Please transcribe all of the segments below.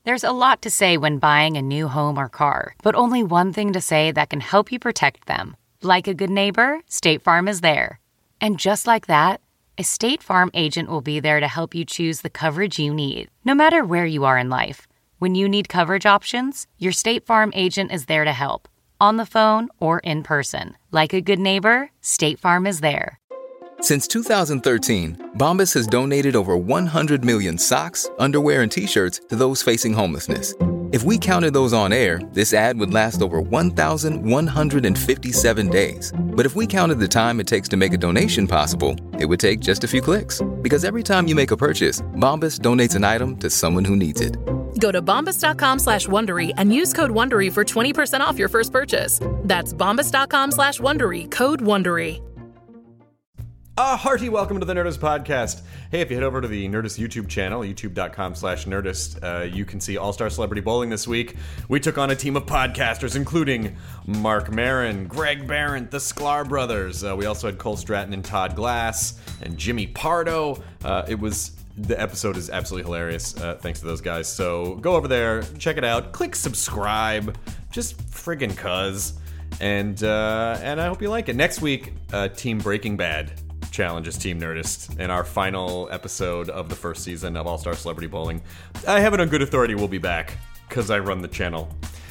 There's a lot to say when buying a new home or car, but only one thing to say that can help you protect them. Like a good neighbor, State Farm is there. And just like that, a State Farm agent will be there to help you choose the coverage you need, no matter where you are in life. When you need coverage options, your State Farm agent is there to help, on the phone or in person. Like a good neighbor, State Farm is there. Since 2013, Bombas has donated over 100 million socks, underwear, and T-shirts to those facing homelessness. If we counted those on air, this ad would last over 1,157 days. But if we counted the time it takes to make a donation possible, it would take just a few clicks. Because every time you make a purchase, Bombas donates an item to someone who needs it. Go to bombas.com/Wondery and use code WONDERY for 20% off your first purchase. That's bombas.com/Wondery, code WONDERY. A hearty welcome to the Nerdist Podcast. Hey, if you head over to the Nerdist YouTube channel, youtube.com/Nerdist, you can see All-Star Celebrity Bowling this week. We took on a team of podcasters, including Mark Maron, Greg Barron, the Sklar Brothers. We also had Cole Stratton and Todd Glass, and Jimmy Pardo. The episode is absolutely hilarious, thanks to those guys. So go over there, check it out, click subscribe, just friggin' cuz. And I hope you like it. Next week, Team Breaking Bad challenges Team Nerdist in our final episode of the first season of All-Star Celebrity Bowling. I have it on good authority we'll be back, because I run the channel.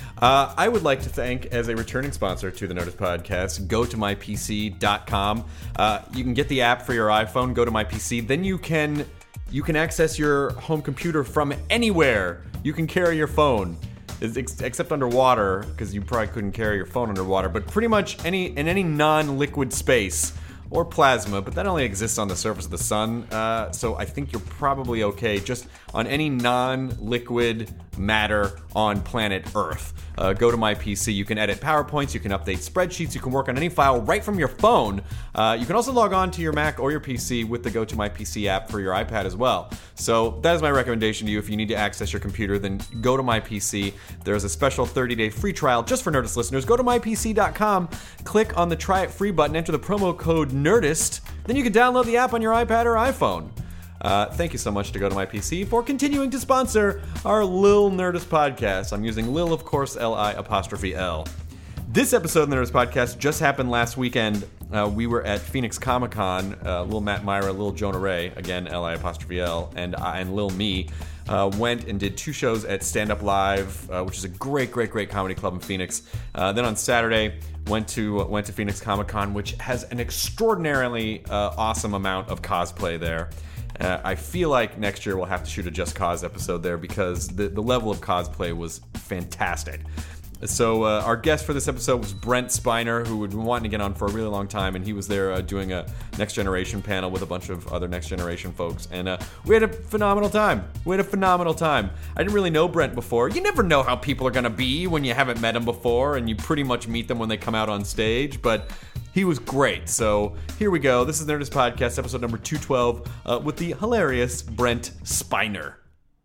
I would like to thank, as a returning sponsor to the Nerdist Podcast, GoToMyPC.com. You can get the app for your iPhone, Go to My PC. Then you can access your home computer from anywhere. You can carry your phone, except underwater, because you probably couldn't carry your phone underwater, but pretty much in any non-liquid space, or plasma, but that only exists on the surface of the sun, so I think you're probably okay just on any non-liquid matter on planet Earth. Go to My PC. You can edit PowerPoints, you can update spreadsheets, you can work on any file right from your phone. You can also log on to your Mac or your PC with the Go to My PC app for your iPad as well. So that is my recommendation to you. If you need to access your computer, then go to My PC. There's a special 30-day free trial just for Nerdist listeners. Go to mypc.com, click on the Try It Free button, enter the promo code NERDIST, then you can download the app on your iPad or iPhone. Thank you so much to Go to My PC for continuing to sponsor our Lil Nerdist Podcast. I'm using Lil, of course, L-I''L. This episode of the Nerdist Podcast just happened last weekend. We were at Phoenix Comic-Con. Lil Matt Myra, Lil Jonah Ray, again, L-I''L, and Lil Me, went and did 2 shows at Stand Up Live, which is a great comedy club in Phoenix. Then on Saturday, went to Phoenix Comic-Con, which has an extraordinarily awesome amount of cosplay there. I feel like next year we'll have to shoot a Just Cause episode there because the level of cosplay was fantastic. So our guest for this episode was Brent Spiner, who had been wanting to get on for a really long time, and he was there doing a Next Generation panel with a bunch of other Next Generation folks, and we had a phenomenal time. I didn't really know Brent before. You never know how people are going to be when you haven't met them before, and you pretty much meet them when they come out on stage, but he was great. So here we go. This is Nerdist Podcast, episode number 212, with the hilarious Brent Spiner.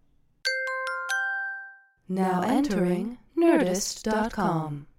Now entering Nerdist.com.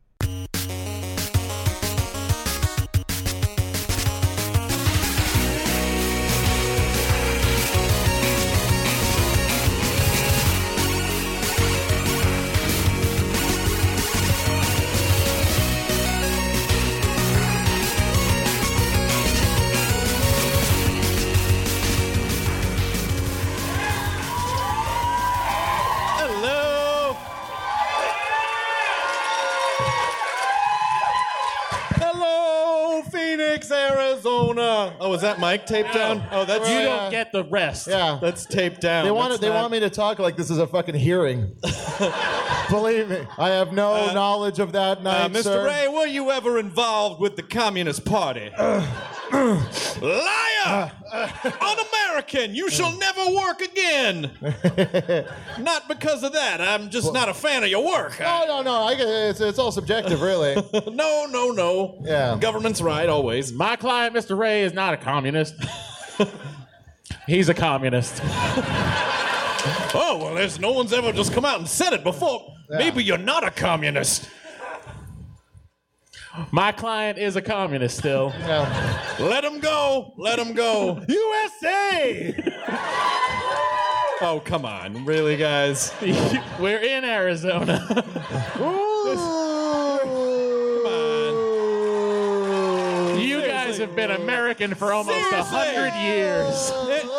Arizona. Oh, is that mic taped down? Oh, that's you don't get the rest. Yeah, that's taped down. They want me to talk like this is a fucking hearing. Believe me, I have no knowledge of that night, Mr. sir. Ray, were you ever involved with the Communist Party? Liar! Un-American! You shall never work again! Not because of that. I'm just not a fan of your work. No. It's all subjective, really. No. Yeah. Government's right, always. My client, Mr. Ray, is not a communist. He's a communist. Oh, well, no one's ever just come out and said it before. Yeah. Maybe you're not a communist. My client is a communist still. Yeah. Let him go. USA! Oh, come on. Really, guys? We're in Arizona. You guys have been American for almost 100 years.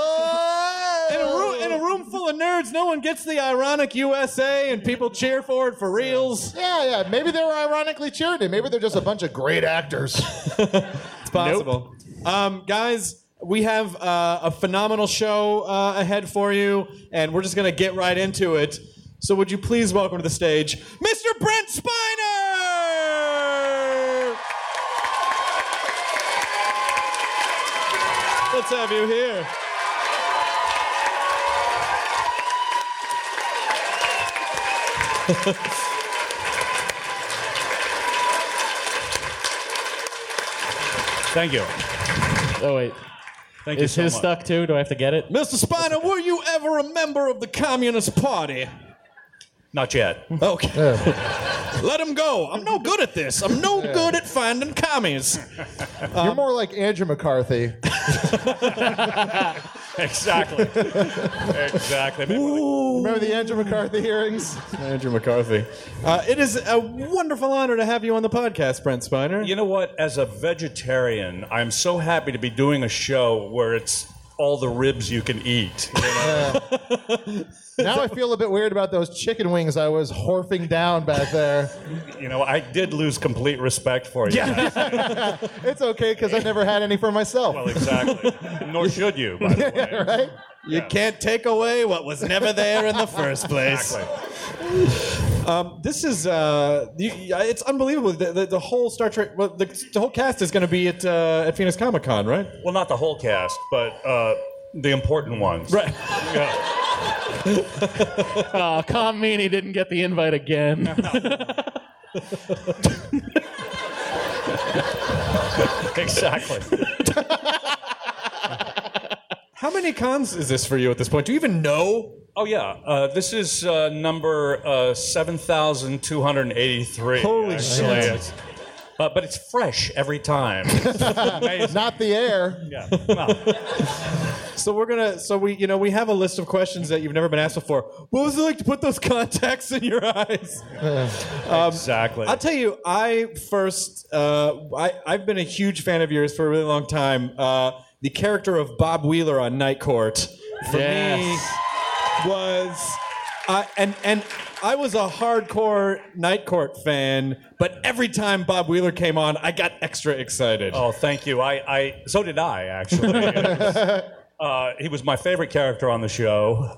In a room full of nerds, no one gets the ironic USA and people cheer for it for reals. Yeah. Maybe they were ironically cheering it. Maybe they're just a bunch of great actors. It's possible. Guys, we have a phenomenal show ahead for you, and we're just going to get right into it. So would you please welcome to the stage, Mr. Brent Spiner! Let's have you here. Thank you. Oh, wait. Thank you Is so his much. stuck too? Do I have to get it? Mr. Spiner, were you ever a member of the Communist Party? Not yet. Okay. Let him go. I'm no good at this. I'm no good at finding commies. You're more like Andrew McCarthy. Exactly. Exactly. Remember the Andrew McCarthy hearings? Andrew McCarthy. It is a wonderful honor to have you on the podcast, Brent Spiner. You know what? As a vegetarian, I'm so happy to be doing a show where it's all the ribs you can eat. You know? Now I feel a bit weird about those chicken wings I was horfing down back there. You know, I did lose complete respect for you. Yeah. It's okay because I never had any for myself. Well, exactly. Nor should you, by the way. Right? You can't take away what was never there in the first place. Exactly. This is it's unbelievable. The whole Star Trek, well, the whole cast is going to be at Phoenix Comic Con, right? Well, not the whole cast, but the important ones. Right. Yeah. Con Meany didn't get the invite again. Exactly. How many cons is this for you at this point? Do you even know? Oh, yeah. This is number 7,283. Holy actually. shit. But it's fresh every time. It's amazing. Not the air. Yeah. Well, So we have a list of questions that you've never been asked before. What was it like to put those contacts in your eyes? exactly. I'll tell you, I've been a huge fan of yours for a really long time. The character of Bob Wheeler on Night Court for me was, and I was a hardcore Night Court fan, but every time Bob Wheeler came on, I got extra excited. Oh, thank you. So did I, actually. He was my favorite character on the show.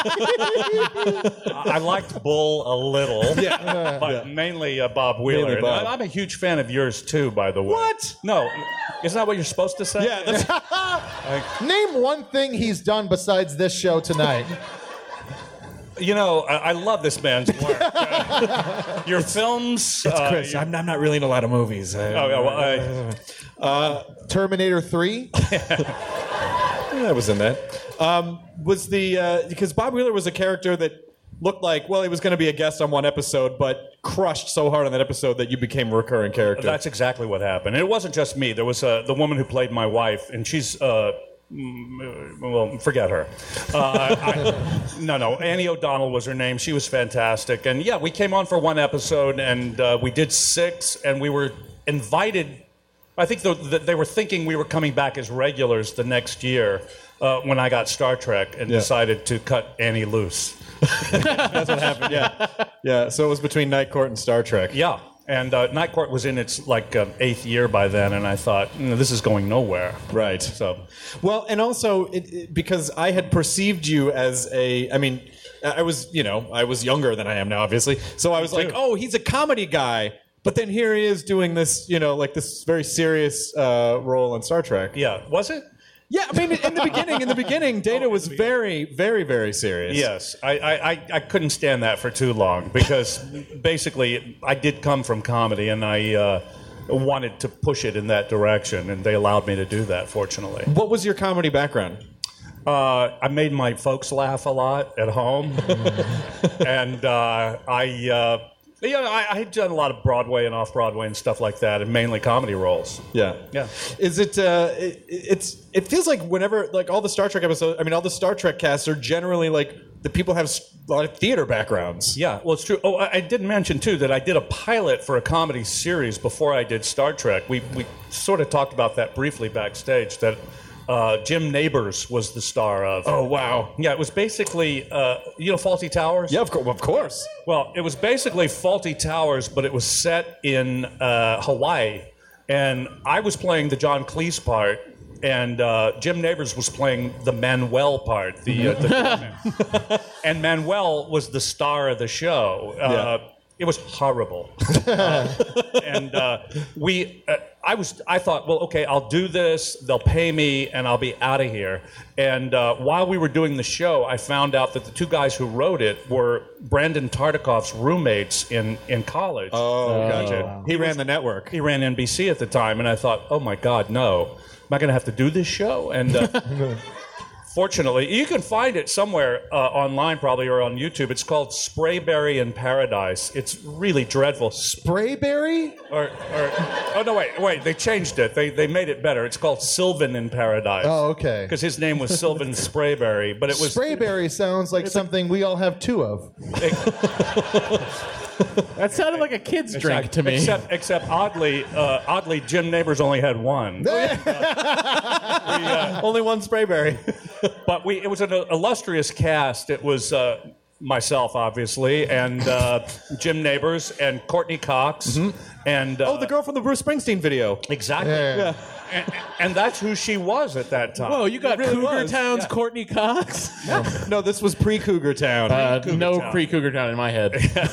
I liked Bull a little, but mainly Bob Wheeler. Mainly Bob. And I'm a huge fan of yours, too, by the way. What? No. Isn't that what you're supposed to say? Yeah, that's, Name one thing he's done besides this show tonight. You know, I love this man's work. Your films... it's Chris. I'm not really in a lot of movies. Terminator 3? I was in that. Because Bob Wheeler was a character that looked like, well, he was going to be a guest on one episode, but crushed so hard on that episode that you became a recurring character. That's exactly what happened. And it wasn't just me. There was the woman who played my wife, and she's... well, forget her. No. Annie O'Donnell was her name. She was fantastic. And yeah, we came on for one episode, and we did 6, and we were invited... I think they were thinking we were coming back as regulars the next year when I got Star Trek and decided to cut Annie loose. That's what happened, yeah. So it was between Night Court and Star Trek. Yeah, and Night Court was in its 8th year by then, and I thought, this is going nowhere. Right. So, well, and also because I had perceived you as I was younger than I am now, obviously. So I was like, oh, he's a comedy guy. But then here he is doing this, this very serious role on Star Trek. Yeah, was it? Yeah, I mean, in the beginning, Data was very, very, very serious. Yes, I couldn't stand that for too long because basically I did come from comedy and I wanted to push it in that direction, and they allowed me to do that, fortunately. What was your comedy background? I made my folks laugh a lot at home, and I Yeah, I had done a lot of Broadway and off-Broadway and stuff like that, and mainly comedy roles. Yeah. Yeah. Is it? It feels like whenever like all the Star Trek episodes. I mean, all the Star Trek casts are generally like the people have a lot of theater backgrounds. Yeah, well, it's true. Oh, I did mention too that I did a pilot for a comedy series before I did Star Trek. We sort of talked about that briefly backstage. That Jim Nabors was the star of. Oh wow. Yeah, it was basically Fawlty Towers. Yeah, of course. Well, it was basically Fawlty Towers, but it was set in Hawaii, and I was playing the John Cleese part, and Jim Nabors was playing the Manuel part. And Manuel was the star of the show. It was horrible. I thought, well, okay, I'll do this, they'll pay me, and I'll be out of here. And while we were doing the show, I found out that the two guys who wrote it were Brandon Tartikoff's roommates in college. Oh, gotcha. Wow. He ran the network. He ran NBC at the time, and I thought, oh my God, no. Am I going to have to do this show? And fortunately, you can find it somewhere online probably or on YouTube. It's called Sprayberry in Paradise. It's really dreadful. Sprayberry? Oh, no, wait. They changed it. They made it better. It's called Sylvan in Paradise. Oh, okay. Because his name was Sylvan Sprayberry. But it was Sprayberry sounds like something we all have two of. That sounded like a kid's drink to me. Except oddly, Jim Nabors only had one. Only one Sprayberry. But it was an illustrious cast. It was myself, obviously, and Jim Nabors and Courtney Cox. And the girl from the Bruce Springsteen video. Exactly. Yeah. And that's who she was at that time. Whoa, you got really Cougar was. Town's Courtney Cox? No, this was pre-Cougar Town. No pre-Cougar Town in my head.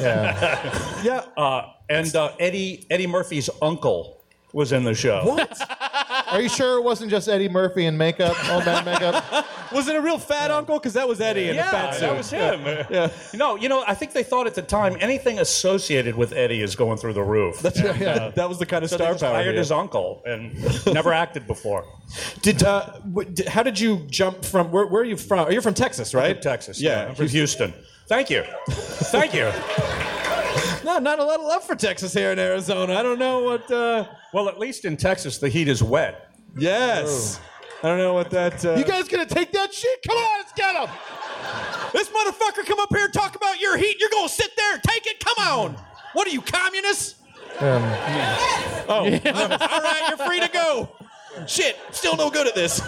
And Eddie Murphy's uncle was in the show. What? Are you sure it wasn't just Eddie Murphy in makeup, old man makeup? Was it a real fat uncle? Because that was Eddie in a fat suit. That was him. Yeah. No, I think they thought at the time anything associated with Eddie is going through the roof. That was the kind of So star they just power. hired his uncle and never acted before. How did you jump from? Where are you from? You're from Texas, right? From Texas. Yeah. I'm from Houston. Thank you. Thank you. No, not a lot of love for Texas here in Arizona. I don't know what. Well, at least in Texas, the heat is wet. Yes. I don't know what that. You guys gonna take that shit? Come on, let's get him! This motherfucker come up here and talk about your heat. You're gonna sit there and take it? Come on. What are you, communists? Oh. All right, you're free to go. Shit, still no good at this.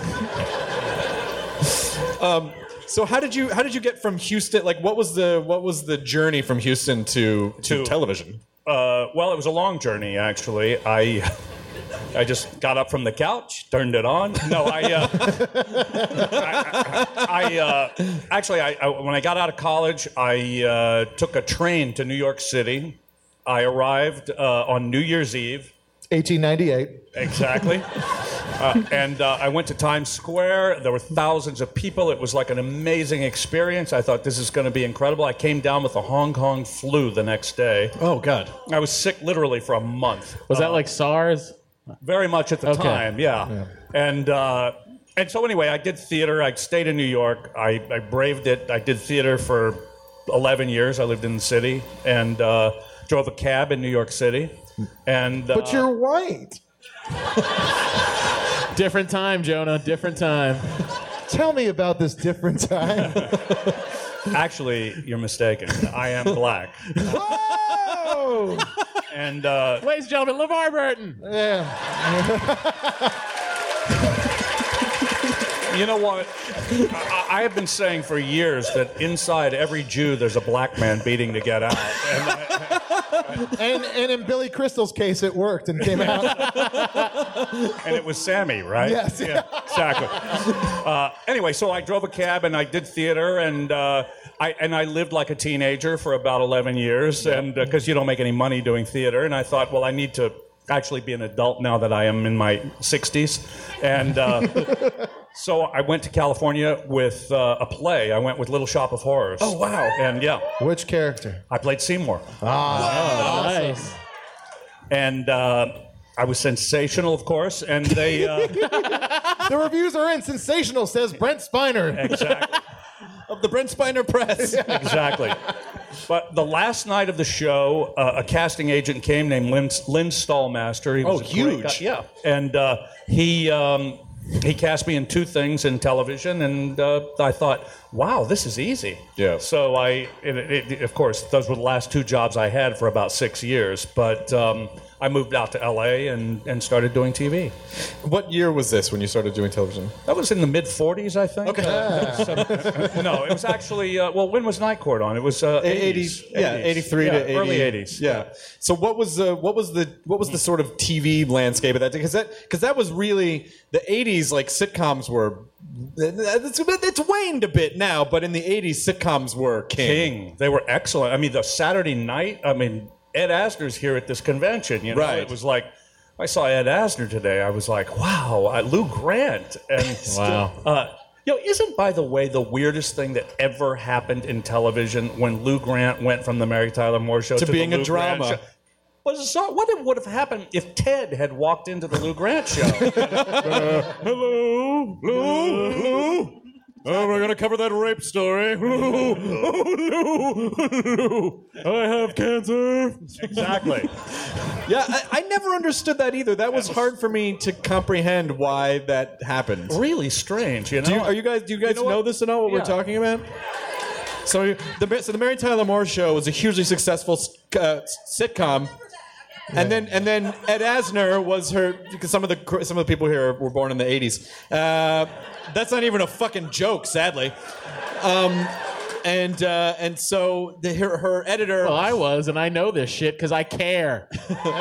So how did you get from Houston? Like, what was the journey from Houston to television? Well, it was a long journey, actually. I just got up from the couch, turned it on. No, when I got out of college, I took a train to New York City. I arrived on New Year's Eve. 1898. Exactly. And I went to Times Square. There were thousands of people. It was like an amazing experience. I thought, this is going to be incredible. I came down with the Hong Kong flu the next day. Oh, God. I was sick literally for a month. Was that like SARS? Very much at the time, yeah. And so anyway, I did theater. I stayed in New York. I braved it. I did theater for 11 years. I lived in the city and drove a cab in New York City. And But you're white. Different time, Jonah. Different time. Tell me about this different time. Actually, you're mistaken. I am black. Whoa! And Ladies and gentlemen, LeVar Burton. Yeah. you know what? I have been saying for years that inside every Jew there's a black man beating to get out. And in Billy Crystal's case, it worked and came out. And it was Sammy, right? Yes. Yeah, exactly. Anyway, so I drove a cab and I did theater and I lived like a teenager for about 11 years, and because you don't make any money doing theater, and I thought, well, I need to actually be an adult now that I am in my 60s, and so I went to California with a play. I went with Little Shop of Horrors. Oh, wow. And yeah. Which character? I played Seymour. Ah, Nice. And I was sensational, of course, and they... The reviews are in. Sensational, says Brent Spiner. Exactly. Of the Brent Spiner Press. Exactly. But the last night of the show, a casting agent came named Lynn Stallmaster. He was a great guy. huge. Yeah. And he cast me in 2 things in television, and I thought, wow, this is easy. Yeah. So of course, those were the last 2 jobs I had for about 6 years, but I moved out to LA and started doing TV. What year was this when you started doing television? That was in the mid-40s, I think. Okay. No, it was actually, when was Night Court on? It was 80s. Yeah, 83 to 80. Early 80s. Yeah. So what was the sort of TV landscape of that? Because that was really the 80s. Like sitcoms were. It's waned a bit now, but in the 80s, sitcoms were king. They were excellent. I mean, the Saturday night. I mean, Ed Asner's here at this convention. You know, Right. It was like. I saw Ed Asner today. I was like, wow, Lou Grant. And Wow. isn't, by the way, the weirdest thing that ever happened in television when Lou Grant went from the Mary Tyler Moore Show to being the a Lou Grant drama? Show? What would have happened if Ted had walked into the Lou Grant Show? Hello, Lou. Oh, we're gonna cover that rape story. Lou, I have cancer. Exactly. Yeah, I never understood that either. That was hard for me to comprehend why that happened. Really strange, you know? Do you guys know this at all? What we're talking about? So the Mary Tyler Moore Show was a hugely successful sitcom. And then Ed Asner was her, because some of the people here were born in the 80s. That's not even a fucking joke, sadly. And so her editor. Well, I was, and I know this shit because I care.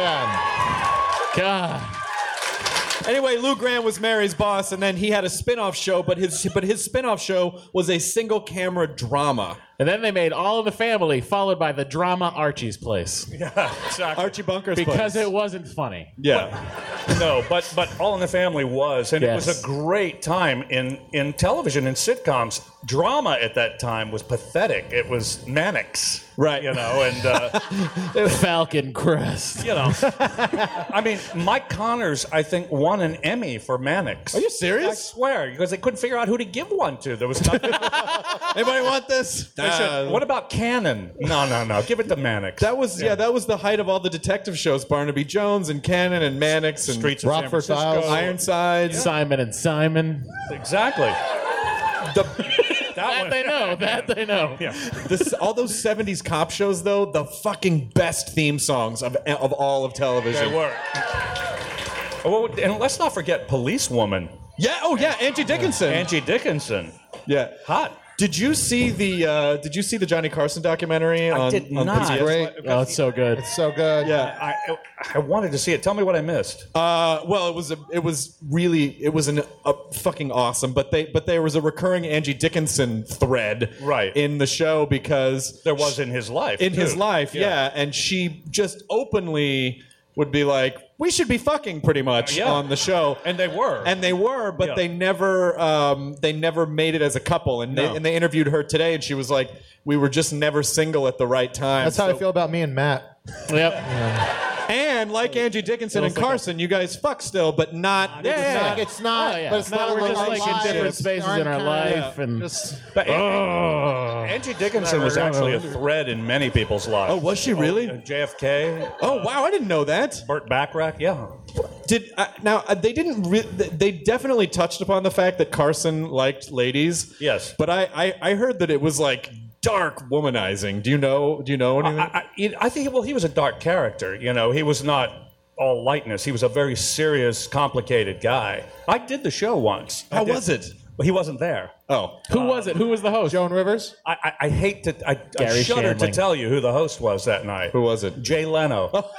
God. Anyway, Lou Grant was Mary's boss, and then he had a spin-off show, but his spin-off show was a single-camera drama. And then they made All in the Family, followed by the drama Archie's Place. Yeah, exactly. Archie Bunker's Because place. it wasn't funny. Yeah. No, but All in the Family was, and Yes. it was a great time in television and sitcoms. Drama at that time was pathetic. It was Mannix, Right. You know, and Falcon Crest. you know, I mean, Mike Connors, I think, won an Emmy for Mannix. Are you I serious? swear, because they couldn't figure out who to give one to. There was nothing. Anybody want this? They said, what about Cannon? No. Give it to Mannix. That was that was the height of all the detective shows: Barnaby Jones and Cannon and Mannix and Streets of Rockford San Francisco. Files. Ironsides. Simon and Simon. Exactly. That they know. Yeah. All those 70s cop shows, though, the fucking best theme songs of all of television. They were. Oh, and let's not forget Policewoman. Yeah. Oh, yeah. Angie Dickinson. Angie Dickinson. Yeah. Hot. Did you see the Johnny Carson documentary? I did not. PBS? Great. Oh, it's so good. It's so good. Yeah. I wanted to see it. Tell me what I missed. Well, it was fucking awesome. But there was a recurring Angie Dickinson thread Right. in the show because There was in his life. in too. his life, yeah, and she just openly would be like, "We should be fucking," pretty much Yeah. on the show, And they were. but Yeah. they never made it as a couple, and No. they interviewed her today, and she was like, "We were just never single at the right time." That's how I feel about me and Matt. Yep. And like Angie Dickinson and Carson, you guys fuck still, but not. It's not. Oh, yeah. But it's No, not we're just like in different spaces in our life, and But Angie Dickinson was actually a thread in many people's lives. Oh, was she really? JFK. Oh wow, I didn't know that. Burt Bacharach. Yeah. They didn't. They definitely touched upon the fact that Carson liked ladies. Yes. But I heard that it was like dark womanizing. Do you know anything? I think. Well, he was a dark character. You know, he was not all lightness. He was a very serious, complicated guy. I did the show once. How was it? Well, he wasn't there. Oh, who was it? Who was the host? Joan Rivers? I hate to. I Gary shudder to Shandling. tell you who the host was that night. who was it? Jay Leno. But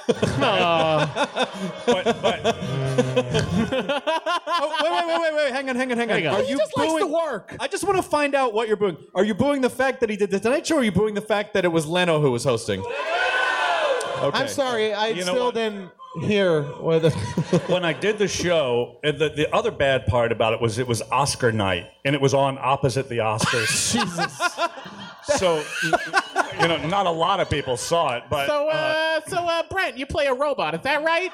Oh, wait! Hang on. Are you just likes booing to work. I just want to find out what you're booing. Are you booing the fact that he did the Tonight Show? Or are you booing the fact that it was Leno who was hosting? Okay. I'm sorry. I You know still what? didn't hear whether. when I did the show, and the other bad part about it was Oscar night, and it was on opposite the Oscars. Jesus. So, not a lot of people saw it, but So, Brent, you play a robot, is that right?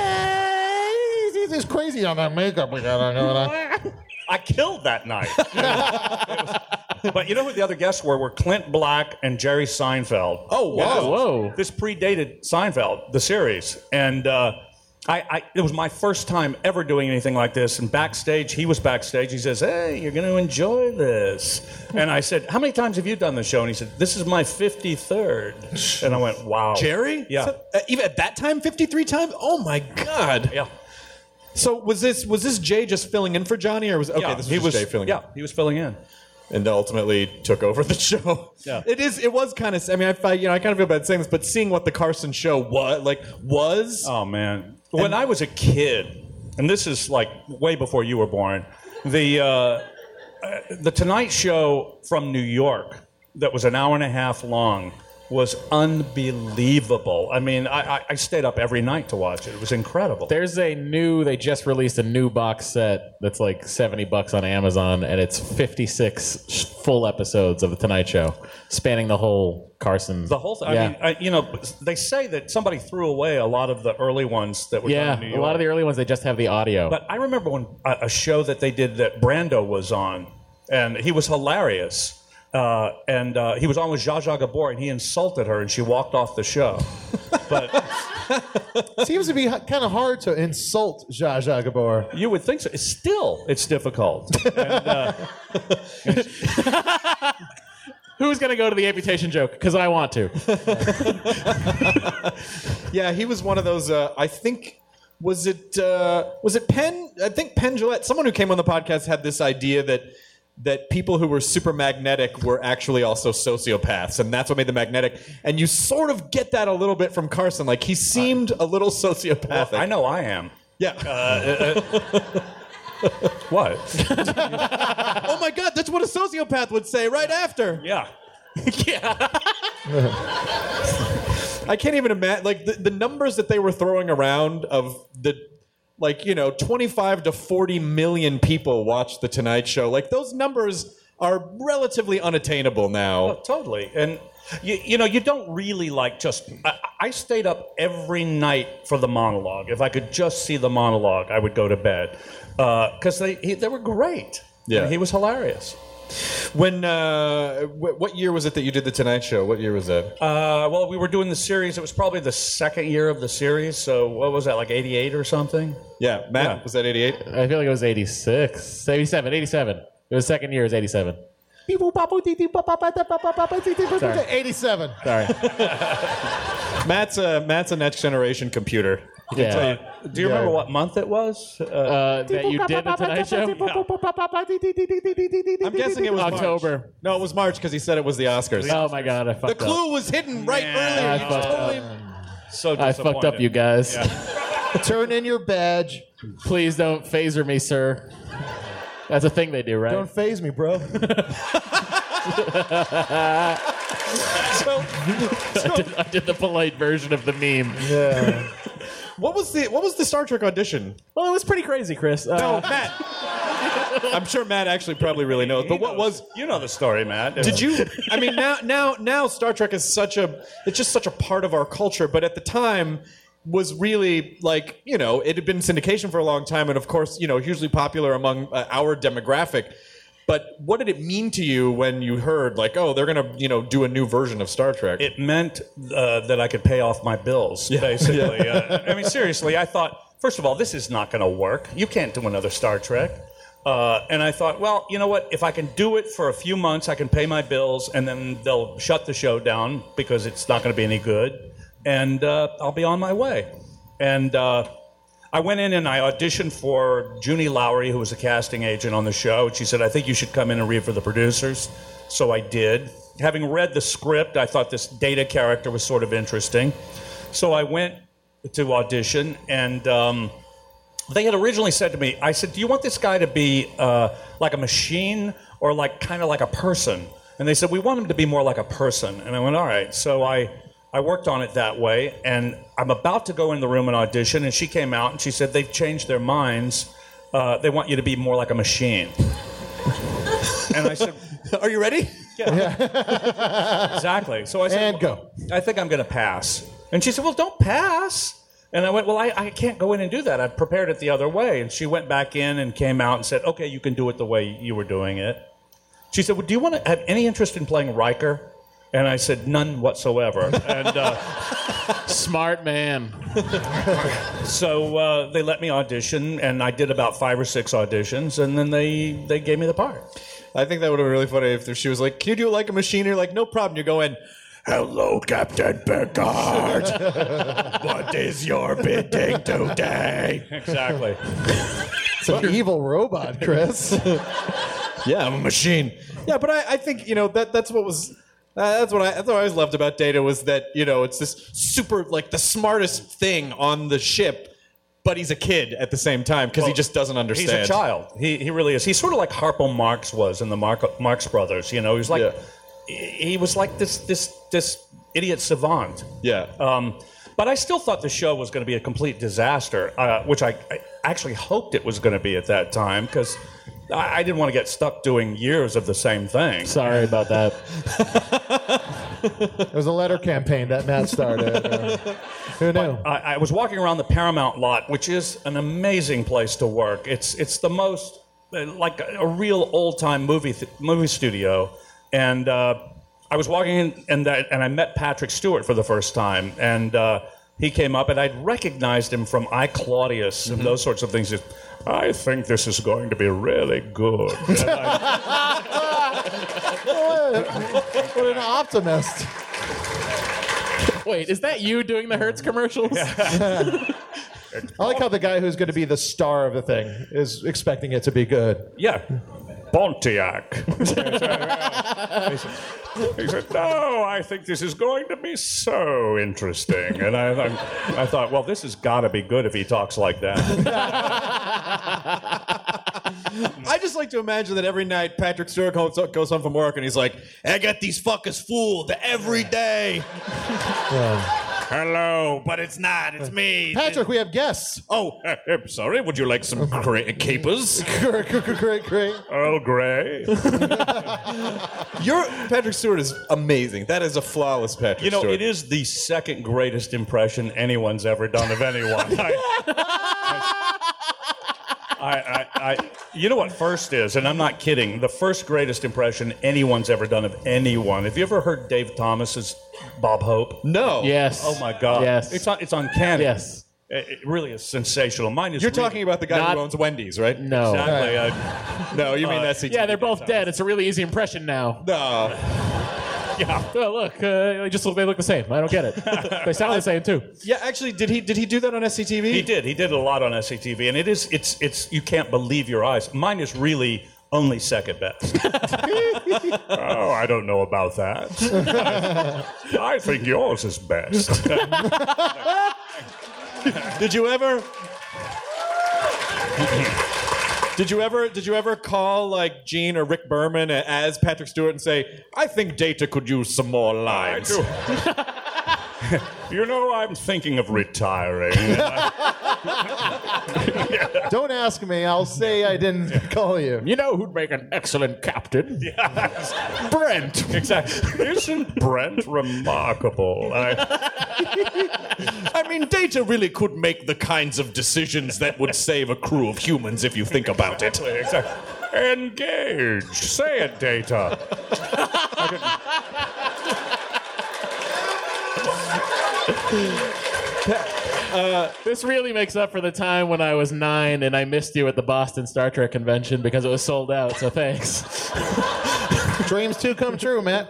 He's crazy on that makeup we got on going on. I killed that night. But you know who the other guests were? Were Clint Black and Jerry Seinfeld. Oh, wow. Whoa. This predated Seinfeld, the series. And it was my first time ever doing anything like this. And backstage, he was backstage. He says, hey, you're going to enjoy this. And I said, how many times have you done the show? And he said, this is my 53rd. And I went, wow. Jerry? Yeah. So, even at that time, 53 times? Oh, my God. Yeah. So was this Jay just filling in for Johnny, or was this was Jay filling in? Yeah, he was filling in. And ultimately took over the show. Yeah. It was kind of, I mean, I kind of feel bad saying this, but seeing what the Carson show was. Oh, man. When I was a kid, and this is like way before you were born, the Tonight Show from New York that was an hour and a half long was unbelievable. I mean, I stayed up every night to watch it. It was incredible. They just released a new box set that's like $70 on Amazon, and it's 56 full episodes of The Tonight Show, spanning the whole Carson. The whole thing. Yeah. I mean, they say that somebody threw away a lot of the early ones that were done in New York. A lot of the early ones, they just have the audio. But I remember when a show that they did that Brando was on, and he was hilarious. And he was on with Zsa Zsa Gabor, and he insulted her, and she walked off the show. But Seems to be kind of hard to insult Zsa Zsa Gabor. you would think so. It's difficult. And, Who's going to go to the amputation joke? Because I want to. Yeah, he was one of those. I think was it Penn? I think Penn Jillette. Someone who came on the podcast had this idea that people who were super magnetic were actually also sociopaths, and that's what made them magnetic. And you sort of get that a little bit from Carson. Like, he seemed a little sociopathic. well, I know I am. Yeah. What? Oh my God, that's what a sociopath would say right after. Yeah. I can't even imagine, like, the numbers that they were throwing around of the, 25 to 40 million people watch The Tonight Show. Like, those numbers are relatively unattainable now. Oh, totally. And, you don't really just... I stayed up every night for the monologue. If I could just see the monologue, I would go to bed. Because they were great. Yeah. And he was hilarious. When, what year was it that you did The Tonight Show? What year was that? Well, we were doing the series. It was probably the second year of the series. So what was that, like 88 or something? Yeah, Matt, was that 88? I feel like it was 86. 87. It was second year, it was 87. Sorry. 87. Sorry. Matt's a next generation computer. Yeah. Do you remember what month it was? That you did The Tonight Show? I'm guessing it was October. March. No, it was March because he said it was the Oscars. Oh my God, I fucked The up. clue was hidden right earlier. I You fucked totally... up. So I fucked up, you guys. Turn in your badge. Please don't phaser me, sir. That's a thing they do, right? Don't phase me, bro. I did the polite version of the meme. Yeah. What was the Star Trek audition? Well, it was pretty crazy, Chris. No, Matt. I'm sure Matt actually probably really knows. But what was? You know the story, Matt. Did you? I mean, now Star Trek is it's just such a part of our culture. But at the time, was really like, it had been in syndication for a long time, and of course, hugely popular among our demographic. But what did it mean to you when you heard, like, oh, they're going to, do a new version of Star Trek? It meant that I could pay off my bills, basically. I mean, seriously, I thought, first of all, this is not going to work. You can't do another Star Trek. And I thought, well, you know what? If I can do it for a few months, I can pay my bills, and then they'll shut the show down because it's not going to be any good. And I'll be on my way. And I went in and I auditioned for Junie Lowry, who was a casting agent on the show. She said, I think you should come in and read for the producers. So I did. Having read the script, I thought this Data character was sort of interesting. So I went to audition, and they had originally said to me, I said, do you want this guy to be like a machine or kind of like a person? And they said, we want him to be more like a person. And I went, all right. So I worked on it that way, and I'm about to go in the room and audition, and she came out and she said, they've changed their minds. They want you to be more like a machine. And I said, are you ready? Yeah. Exactly. So I said, And go. I think I'm going to pass. And she said, well, don't pass. And I went, well, I can't go in and do that. I've prepared it the other way. And she went back in and came out and said, okay, you can do it the way you were doing it. She said, well, do you want to have any interest in playing Riker? And I said, none whatsoever. And Smart man. so they let me audition, and I did about 5 or 6 auditions, and then they gave me the part. I think that would have been really funny if she was like, can you do it like a machine? You're like, no problem. You go in, hello, Captain Picard. What is your bidding today? Exactly. It's an evil robot, Chris. Yeah, I'm a machine. Yeah, but I think, that's what was... that's what I always loved about Data was that, it's this super, like, the smartest thing on the ship, but he's a kid at the same time because he just doesn't understand. He's a child. He really is. He's sort of like Harpo Marx was in the Marx Brothers. He was like, he was like this idiot savant. Yeah. But I still thought the show was going to be a complete disaster, which I actually hoped it was going to be at that time because I didn't want to get stuck doing years of the same thing. Sorry about that. It was a letter campaign that Matt started. Who knew? I was walking around the Paramount lot, which is an amazing place to work. It's the most like a real old-time movie studio, and I was walking in, and I met Patrick Stewart for the first time, and he came up, and I'd recognized him from I, Claudius and those sorts of things. I think this is going to be really good. What an optimist. Wait, is that you doing the Hertz commercials? I like how the guy who's going to be the star of the thing is expecting it to be good. Yeah. Pontiac. He said, no, I think this is going to be so interesting. And I thought, well, this has got to be good if he talks like that. I just like to imagine that every night Patrick Stewart goes home from work and he's like, I got these fuckers fooled every day. Hello, but it's not. It's me. Patrick, we have guests. Oh, I'm sorry. Would you like some capers? Great. Earl Grey. Your Patrick Stewart is amazing. That is a flawless Patrick Stewart. It is the second greatest impression anyone's ever done of anyone. You know what first is, and I'm not kidding, the first greatest impression anyone's ever done of anyone. Have you ever heard Dave Thomas's Bob Hope? No. Yes. Oh, my God. Yes. It's uncanny. Yes. It really is sensational. Mine is. You're talking about the guy who owns Wendy's, right? No. Exactly. No, you mean that's Yeah, they're both dead. It's a really easy impression now. No. Yeah. Oh, look, they look the same. I don't get it. They sound the same too. Yeah, actually, did he do that on SCTV? He did. He did a lot on SCTV, and it's you can't believe your eyes. Mine is really only second best. Oh, I don't know about that. I think yours is best. Did you ever call like Gene or Rick Berman as Patrick Stewart and say, I think Data could use some more lines? I'm thinking of retiring. Don't ask me. I'll say I didn't call you. You know who'd make an excellent captain? Yes. Brent. Exactly. Isn't Brent remarkable? I mean, Data really could make the kinds of decisions that would save a crew of humans if you think about it. Exactly. Engage. Say it, Data. This really makes up for the time when I was 9 and I missed you at the Boston Star Trek convention because it was sold out, so thanks. Dreams too come true, Matt.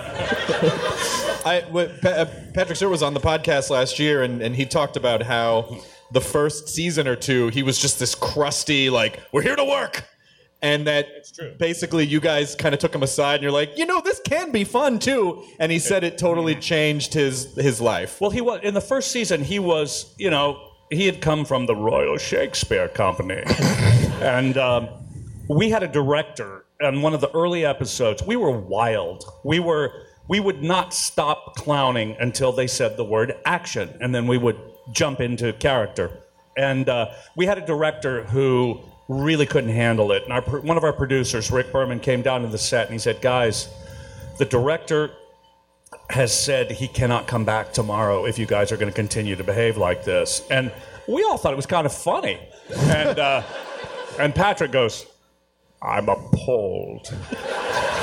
Patrick Stewart was on the podcast last year, and he talked about how the first season or two, he was just this crusty, like, we're here to work. And that basically you guys kind of took him aside and you're like, this can be fun too. And he said it totally changed his life. Well, he was in the first season. He was, he had come from the Royal Shakespeare Company, and we had a director on one of the early episodes. We were wild. We would not stop clowning until they said the word action, and then we would jump into character. And we had a director who really couldn't handle it. And one of our producers, Rick Berman, came down to the set and he said, guys, the director has said he cannot come back tomorrow if you guys are going to continue to behave like this. And we all thought it was kind of funny. And Patrick goes, I'm appalled.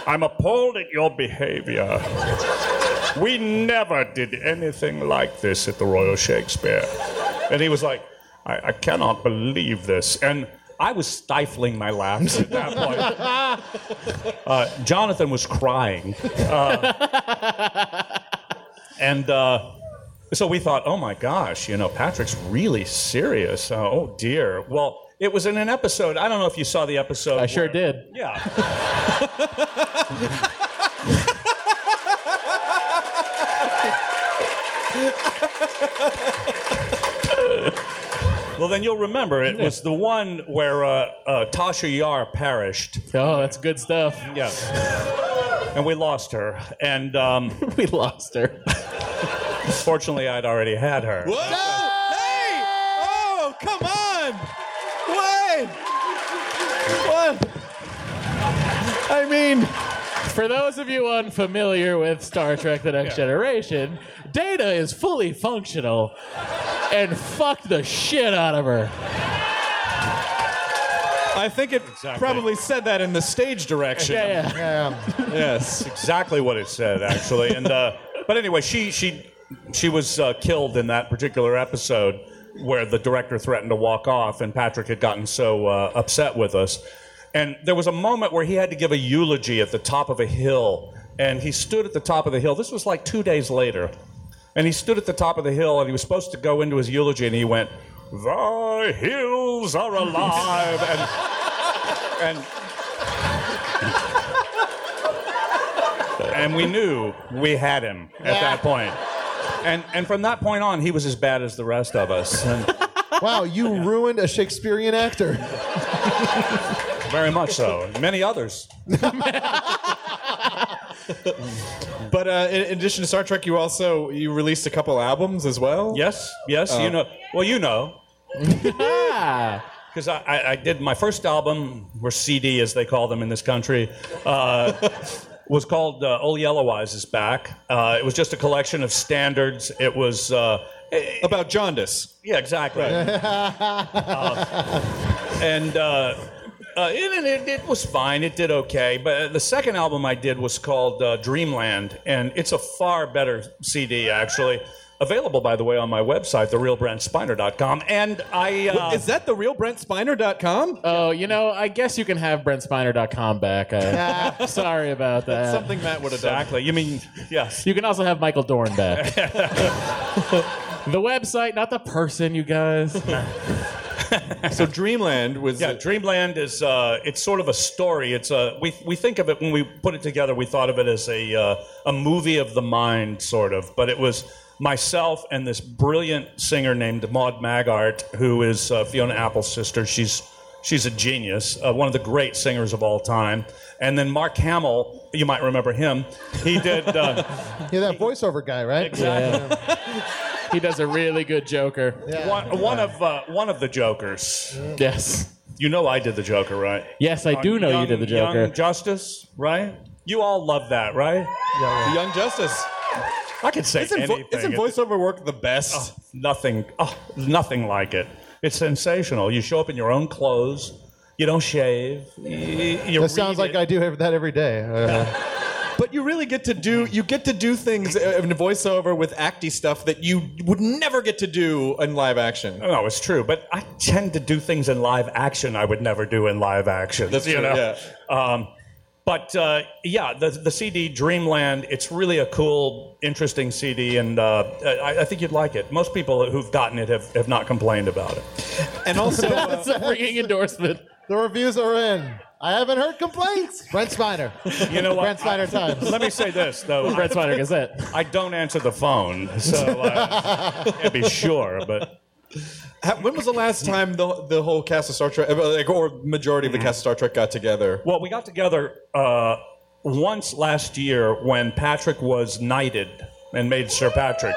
I'm appalled at your behavior. We never did anything like this at the Royal Shakespeare. And he was like, I cannot believe this. And I was stifling my laughter at that point. Jonathan was crying. So we thought, oh my gosh, Patrick's really serious. Oh dear. Well, it was in an episode. I don't know if you saw the episode. I sure did. Yeah. Well, then you'll remember it was the one where Tasha Yar perished. Oh, that's good stuff. Yeah. And we lost her. And we lost her. Fortunately, I'd already had her. Whoa! Hey! Oh, come on! What? I mean, for those of you unfamiliar with Star Trek: The Next Generation, Data is fully functional and fucked the shit out of her. I think it probably said that in the stage direction. Yeah. Yes. Exactly what it said, actually. And but anyway, she was killed in that particular episode where the director threatened to walk off, and Patrick had gotten so upset with us. And there was a moment where he had to give a eulogy at the top of a hill, and he stood at the top of the hill. This was like 2 days later. And he stood at the top of the hill, and he was supposed to go into his eulogy, and he went, "The hills are alive," and we knew we had him at that point. And from that point on, he was as bad as the rest of us. And Wow, you ruined a Shakespearean actor. very much so. Many others. But in addition to Star Trek, you released a couple albums as well? Yes. You know. Because I did my first album, or CD as they call them in this country, was called Old Yellow Eyes is Back. It was just a collection of standards. It was... about jaundice. Yeah, exactly. It was fine. It did okay. But the second album I did was called Dreamland, and it's a far better CD, actually. Available, by the way, on my website, therealbrentspiner.com. And Is that therealbrentspiner.com? Oh, I guess you can have BrentSpiner.com back. Sorry about that. That's something Matt would have done. Exactly. You mean, yes. You can also have Michael Dorn back. The website, not the person, you guys. So Dreamland was... Yeah, Dreamland is, it's sort of a story. It's we think of it, when we put it together, we thought of it as a movie of the mind, sort of. But it was myself and this brilliant singer named Maud Maggart, who is Fiona Apple's sister. She's a genius, one of the great singers of all time. And then Mark Hamill, you might remember him. He did... You're that voiceover guy, right? Exactly. Yeah. He does a really good Joker. Yeah. One of the Jokers. Yes. You know I did the Joker, right? Yes, I do know you did the Joker. Young Justice, right? You all love that, right? The Young Justice. I could say anything. Isn't voiceover work the best? Nothing like it. It's sensational. You show up in your own clothes. You don't shave. That sounds like I do that every day. But you really get to do things in voiceover with acty stuff that you would never get to do in live action. No, it's true. But I tend to do things in live action I would never do in live action. That's true, yeah. The CD Dreamland, it's really a cool, interesting CD, and I think you'd like it. Most people who've gotten it have not complained about it. And also, That's a freaking endorsement. The reviews are in. I haven't heard complaints. Brent Spiner. You know what? Brent Spiner Times. Let me say this, though. Brent Spiner Gazette. I don't answer the phone, so can't be sure, but... When was the last time the whole cast of Star Trek, or majority of the cast of Star Trek got together? Well, we got together once last year when Patrick was knighted and made Sir Patrick.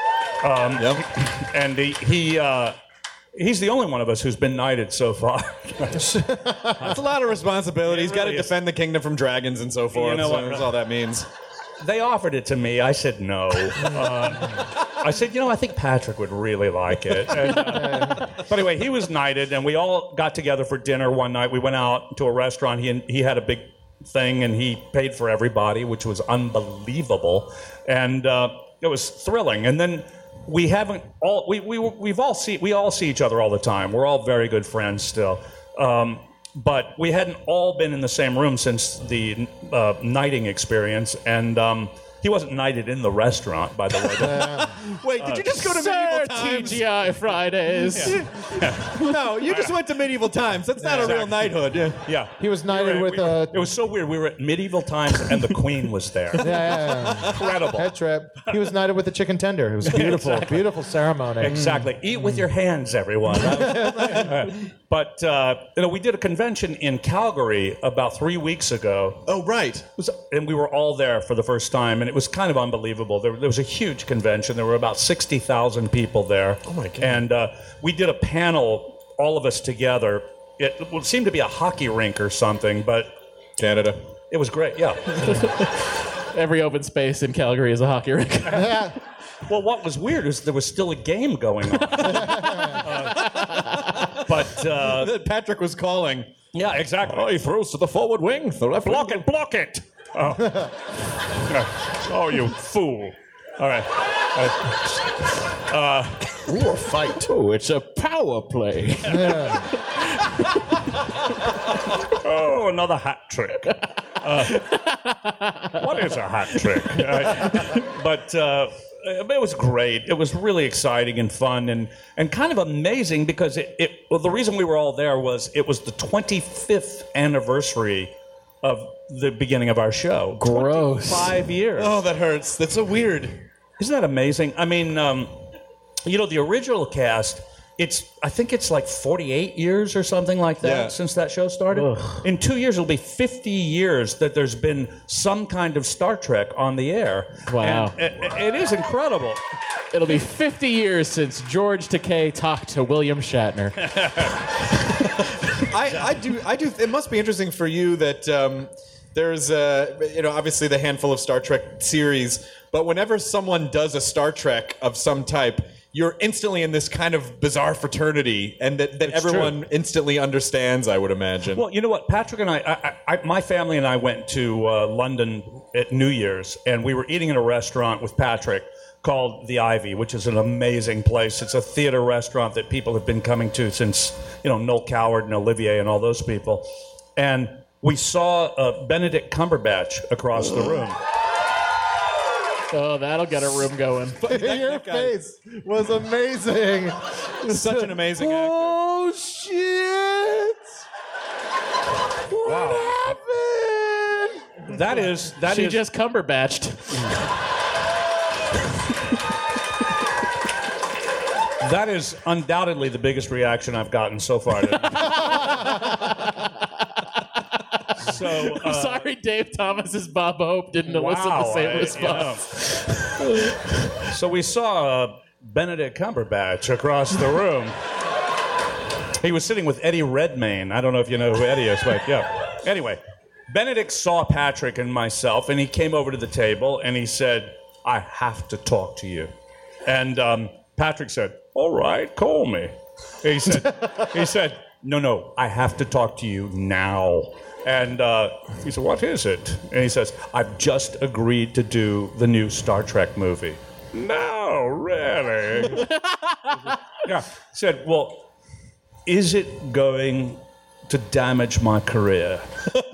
And he's the only one of us who's been knighted so far. That's a lot of responsibility. He's got to defend the kingdom from dragons and so forth. That's all that means. They offered it to me. I said no. I said, I think Patrick would really like it. And, but anyway, he was knighted, and we all got together for dinner one night. We went out to a restaurant. He had a big thing, and he paid for everybody, which was unbelievable, and it was thrilling. And then we all see each other all the time. We're all very good friends still, but we hadn't all been in the same room since the knighting experience, and he wasn't knighted in the restaurant, by the way. Wait, did you just go to Medieval Times? TGI Fridays. No, you just went to Medieval Times. That's not a real knighthood. Yeah. He was knighted with a... It was so weird. We were at Medieval Times, and the Queen was there. Yeah. Incredible. Head trip. He was knighted with a chicken tender. It was beautiful. Exactly. Beautiful ceremony. Exactly. Eat with your hands, everyone. But we did a convention in Calgary about 3 weeks ago. Oh, right. And we were all there for the first time, and it was kind of unbelievable. There was a huge convention. There were about 60,000 people there. Oh, my God. And we did a panel, all of us together. It seemed to be a hockey rink or something, but... Canada. It was great, yeah. Every open space in Calgary is a hockey rink. Well, what was weird is there was still a game going on. But Patrick was calling. yeah, exactly. Oh, he throws to the forward wing. The left Block it! Oh. Oh, you fool. All right. Ooh, a fight. Oh, it's a power play. Oh, another hat trick. What is a hat trick? But it was great. It was really exciting and fun and kind of amazing because the reason we were all there was it was the 25th anniversary of the beginning of our show. Gross. 5 years. Oh, that hurts. That's so weird. Isn't that amazing? I mean, the original cast, I think it's like 48 years or something like that since that show started. Ugh. In 2 years, it'll be 50 years that there's been some kind of Star Trek on the air. Wow. And it is incredible. It'll be 50 years since George Takei talked to William Shatner. I do. It must be interesting for you that there's obviously the handful of Star Trek series, but whenever someone does a Star Trek of some type, you're instantly in this kind of bizarre fraternity, and that everyone instantly understands, I would imagine. Well, you know what? Patrick and I my family and I went to London at New Year's, and we were eating in a restaurant with Patrick called The Ivy, which is an amazing place. It's a theater restaurant that people have been coming to since, Noel Coward and Olivier and all those people. And we saw Benedict Cumberbatch across the room. Oh, that'll get a room going. Your face was amazing. Such an amazing actor. Oh, shit! What happened? She just Cumberbatched. That is undoubtedly the biggest reaction I've gotten so far. So, sorry, Dave Thomas's Bob Hope didn't elicit the same response. So we saw Benedict Cumberbatch across the room. He was sitting with Eddie Redmayne. I don't know if you know who Eddie is, but yeah. Anyway, Benedict saw Patrick and myself, and he came over to the table, and he said, "I have to talk to you." And Patrick said, "All right, call me." He said, No, I have to talk to you now. And he said, "What is it?" And he says, "I've just agreed to do the new Star Trek movie." "No, really?" Yeah. He said, "Well, is it going to damage my career?"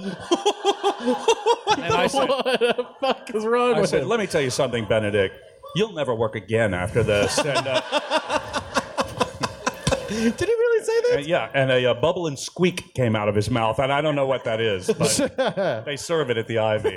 And I said, What the fuck is wrong with him? "Let me tell you something, Benedict. You'll never work again after this." And, did he really say that? yeah, and a bubble and squeak came out of his mouth, and I don't know what that is, but they serve it at the Ivy.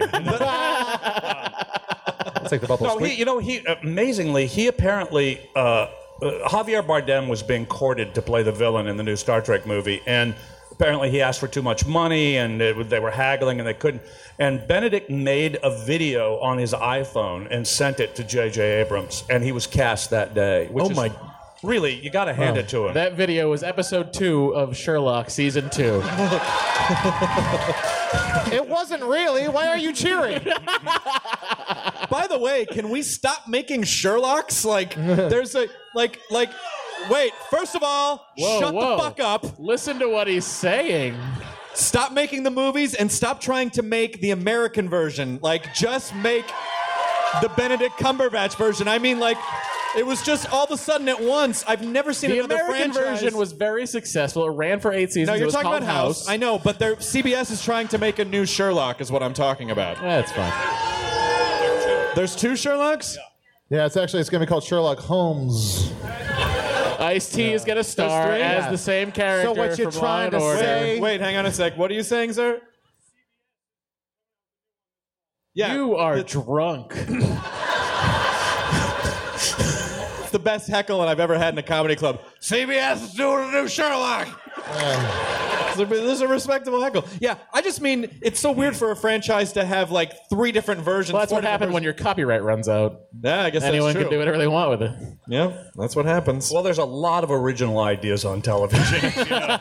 It's like the bubble squeak. He amazingly, he apparently Javier Bardem was being courted to play the villain in the new Star Trek movie, and apparently he asked for too much money, and they were haggling, and they couldn't. And Benedict made a video on his iPhone and sent it to J.J. Abrams, and he was cast that day. Really, you got to hand it to him. That video was episode 2 of Sherlock season 2. It wasn't really. Why are you cheering? By the way, can we stop making Sherlocks? Wait, first of all, shut the fuck up. Listen to what he's saying. Stop making the movies and stop trying to make the American version. Like, just make the Benedict Cumberbatch version. I mean, like, it was just all of a sudden at once. I've never seen The another American franchise. version was very successful. It ran for 8 seasons. No, It you're was talking called about House. I know, but CBS is trying to make a new Sherlock, is what I'm talking about. That's fine. There's 2 Sherlocks? Yeah, it's going to be called Sherlock Holmes. Ice-T is going to star There's 3? as Yeah. the same character So what you're from Law trying and to Order. say- Wait, hang on a sec. What are you saying, sir? Yeah, You are drunk. it's the best heckle I've ever had in a comedy club. CBS is doing a new Sherlock. This is a respectable heckle. Yeah, I just mean it's so weird for a franchise to have like 3 different versions. Well, that's 4 what different happened when versions. your copyright runs out. Yeah, I guess Anyone that's true. can do whatever they want with it. Yeah, that's what happens. Well, there's a lot of original ideas on television. You know.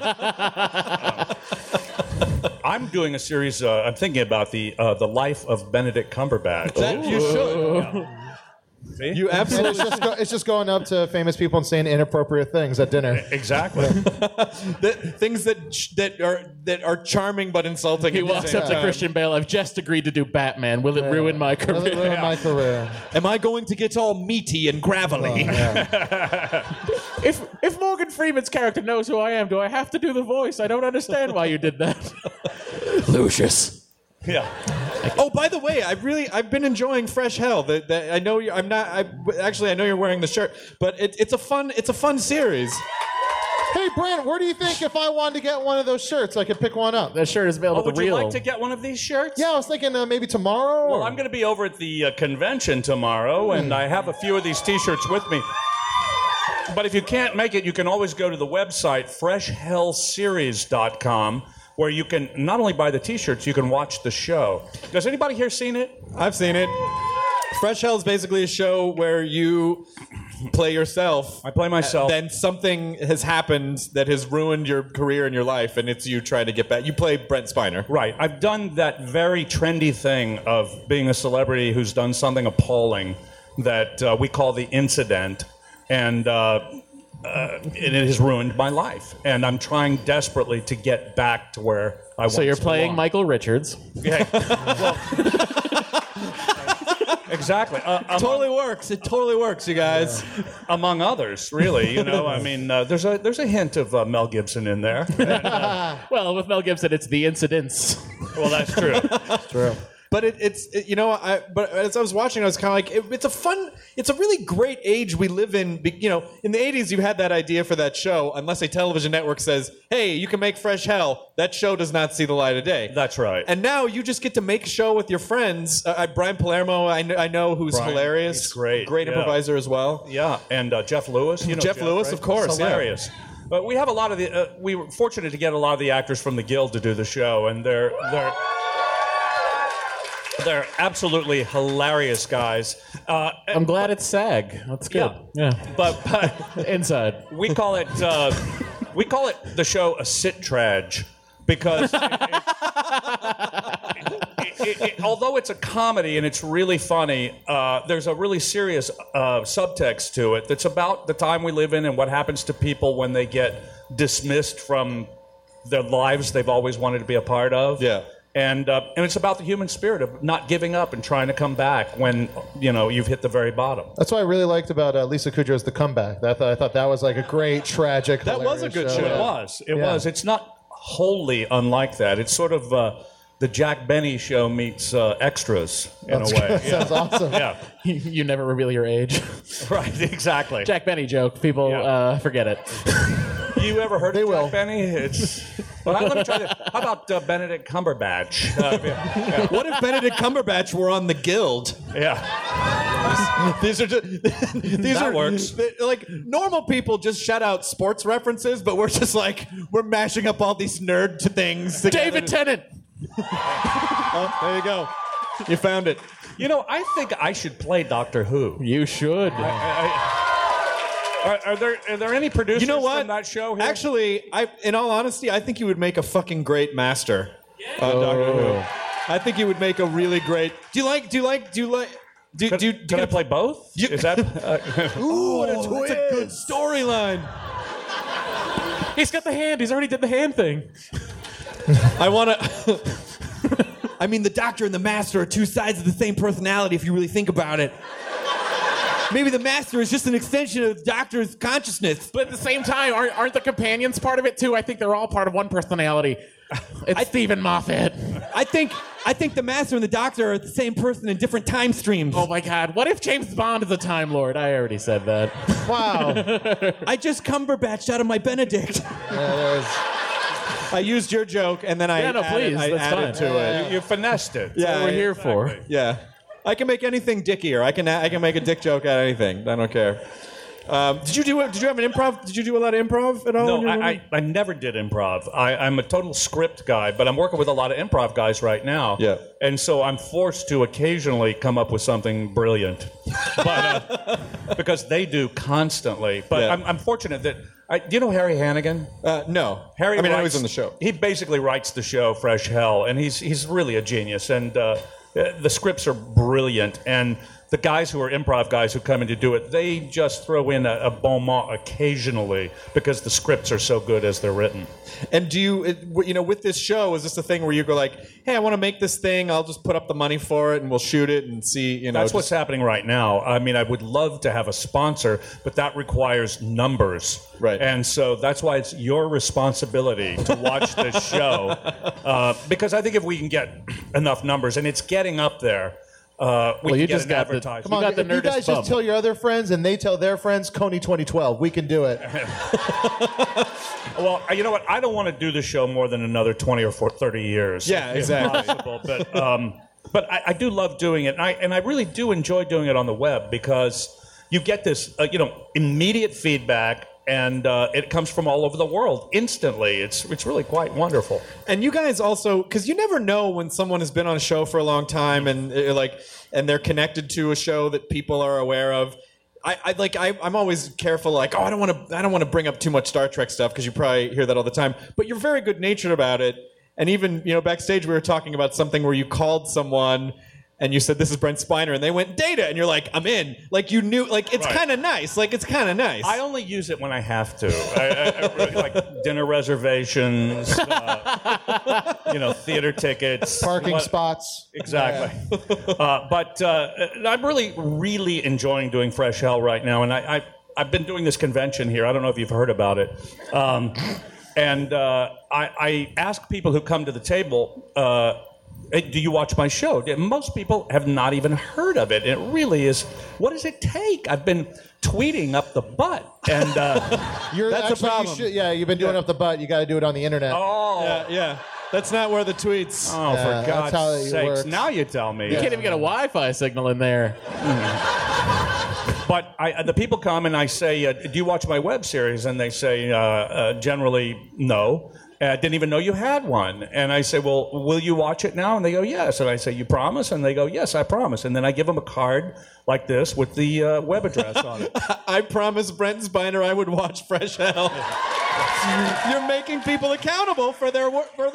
I'm doing a series. I'm thinking about the life of Benedict Cumberbatch. You should. See? You And absolutely. it's just going up to famous people and saying inappropriate things at dinner. Exactly. Things that are charming but insulting. He at the walks same up to time. Christian Bale. I've just agreed to do Batman. Will it ruin my career? Will it ruin my career? Am I going to get all meaty and gravelly? If Morgan Freeman's character knows who I am, do I have to do the voice? I don't understand why you did that. Lucius. Yeah. Oh, by the way, I've been enjoying Fresh Hell. I know I'm not. I know you're wearing the shirt, but it's a fun series. Hey, Brent, where do you think if I wanted to get one of those shirts, I could pick one up? That shirt is available Would to you real. like to get one of these shirts? Yeah, I was thinking maybe tomorrow. Well, I'm going to be over at the convention tomorrow, and I have a few of these T-shirts with me. But if you can't make it, you can always go to the website, freshhellseries.com, where you can not only buy the T-shirts, you can watch the show. Has anybody here seen it? I've seen it. Fresh Hell is basically a show where you play yourself. I play myself. Then something has happened that has ruined your career and your life, and it's you trying to get back. You play Brent Spiner. Right. I've done that very trendy thing of being a celebrity who's done something appalling that we call the incident, and it has ruined my life. And I'm trying desperately to get back to where I want to So you're playing belong. Michael Richards. Yeah. Well, exactly. Totally works. It totally works, you guys. Among others, really. You know, I mean, there's a hint of Mel Gibson in there. Well, with Mel Gibson, it's the incidents. Well, that's true. True. But but as I was watching, I was kind of like, it's a really great age we live in. You know, in the 80s, you had that idea for that show. Unless a television network says, hey, you can make Fresh Hell, that show does not see the light of day. That's right. And now you just get to make a show with your friends. Brian Palermo, I know, who's Brian, hilarious. he's great. Great Yeah. improviser as well. Yeah, and Jeff Lewis. You know Jeff Lewis, right? of course, yeah. Hilarious. But we have a lot of the. We were fortunate to get a lot of the actors from the Guild to do the show, and they're absolutely hilarious guys. I'm glad it's SAG. That's good. Yeah. But Inside. we call it the show a sit-trage because although it's a comedy and it's really funny, there's a really serious subtext to it that's about the time we live in and what happens to people when they get dismissed from their lives they've always wanted to be a part of. Yeah. And it's about the human spirit of not giving up and trying to come back when you've hit the very bottom. That's what I really liked about Lisa Kudrow's The Comeback. I thought that was like a great, tragic, That was a hilarious good show. It was. It's not wholly unlike that. It's sort of the Jack Benny show meets extras in a way. Yeah. Sounds awesome. Yeah. You never reveal your age. Right. Exactly. Jack Benny joke. People forget it. You ever heard of will. Jack Benny? It's. Well, let me try this. How about Benedict Cumberbatch? What if Benedict Cumberbatch were on the Guild? Yeah. These are works. Like normal people just shout out sports references, but we're just like we're mashing up all these nerd things. David Tennant. Oh, there you go. You found it. I think I should play Doctor Who. You should. Are there any producers You know what? from that show here? Actually, in all honesty, I think you would make a fucking great master on Doctor Who. I think you would make a really great. Can I play both? Is that? Ooh, what a twist! That's a good storyline. He's got the hand. He's already did the hand thing. I want to. I mean, the Doctor and the Master are two sides of the same personality if you really think about it. Maybe the Master is just an extension of the Doctor's consciousness. But at the same time, aren't the companions part of it too? I think they're all part of one personality. It's Stephen Moffat. I think the Master and the Doctor are the same person in different time streams. Oh my God! What if James Bond is a Time Lord? I already said that. Wow. I just Cumberbatched out of my Benedict. I used your joke and then I added to it. You finessed it. Yeah, That's what we're here for. Yeah. I can make anything dickier. I can make a dick joke out of anything. I don't care. Did you have an improv? Did you do a lot of improv at all? No, I never did improv. I'm a total script guy, but I'm working with a lot of improv guys right now. Yeah. And so I'm forced to occasionally come up with something brilliant, but because they do constantly. But Yeah. I'm fortunate that. Do you know Harry Hannigan? No. Harry. I know he's on the show. He basically writes the show Fresh Hell, and he's really a genius. And the scripts are brilliant, and the guys who are improv guys who come in to do it, they just throw in a bon mot occasionally because the scripts are so good as they're written. And do you, with this show, is this a thing where you go like, hey, I want to make this thing, I'll just put up the money for it and we'll shoot it and see, That's what's happening right now. I mean, I would love to have a sponsor, but that requires numbers. Right. And so that's why it's your responsibility to watch this show. Because I think if we can get enough numbers, and it's getting up there, we can get an advertisement. Come on, got the if you Nerdist guys bump. just tell your other friends and they tell their friends, Coney 2012, we can do it. Well, you know what? I don't want to do the show more than another 20 or 30 years. Yeah, exactly. If possible. But I do love doing it, and I really do enjoy doing it on the web because you get this, immediate feedback, and it comes from all over the world instantly. It's really quite wonderful. And you guys also, because you never know when someone has been on a show for a long time and they're connected to a show that people are aware of. I'm always careful, I don't want to bring up too much Star Trek stuff because you probably hear that all the time. But you're very good natured about it. And even backstage we were talking about something where you called someone and you said, this is Brent Spiner, and they went, Data, and you're like, I'm in. Like, you knew, like, it's kind of nice. Like, it's kind of nice. I only use it when I have to. I really, like dinner reservations, theater tickets. Parking spots. Exactly. But I'm really, really enjoying doing Fresh Hell right now, and I've been doing this convention here. I don't know if you've heard about it. And I ask people who come to the table, hey, do you watch my show? Most people have not even heard of it. It really is. What does it take? I've been tweeting up the butt, and that's a problem. You've been doing up the butt. You got to do it on the internet. Oh, yeah. That's not where the tweets. Oh, for that's how God's it sakes! works. Now you tell me. You can't even get a Wi-Fi signal in there. But the people come and I say, do you watch my web series? And they say, generally, no. I didn't even know you had one. And I say, well, will you watch it now? And they go, yes. And I say, you promise? And they go, yes, I promise. And then I give them a card like this with the web address on it. I promised Brent Spiner I would watch Fresh Hell. You're making people accountable for their.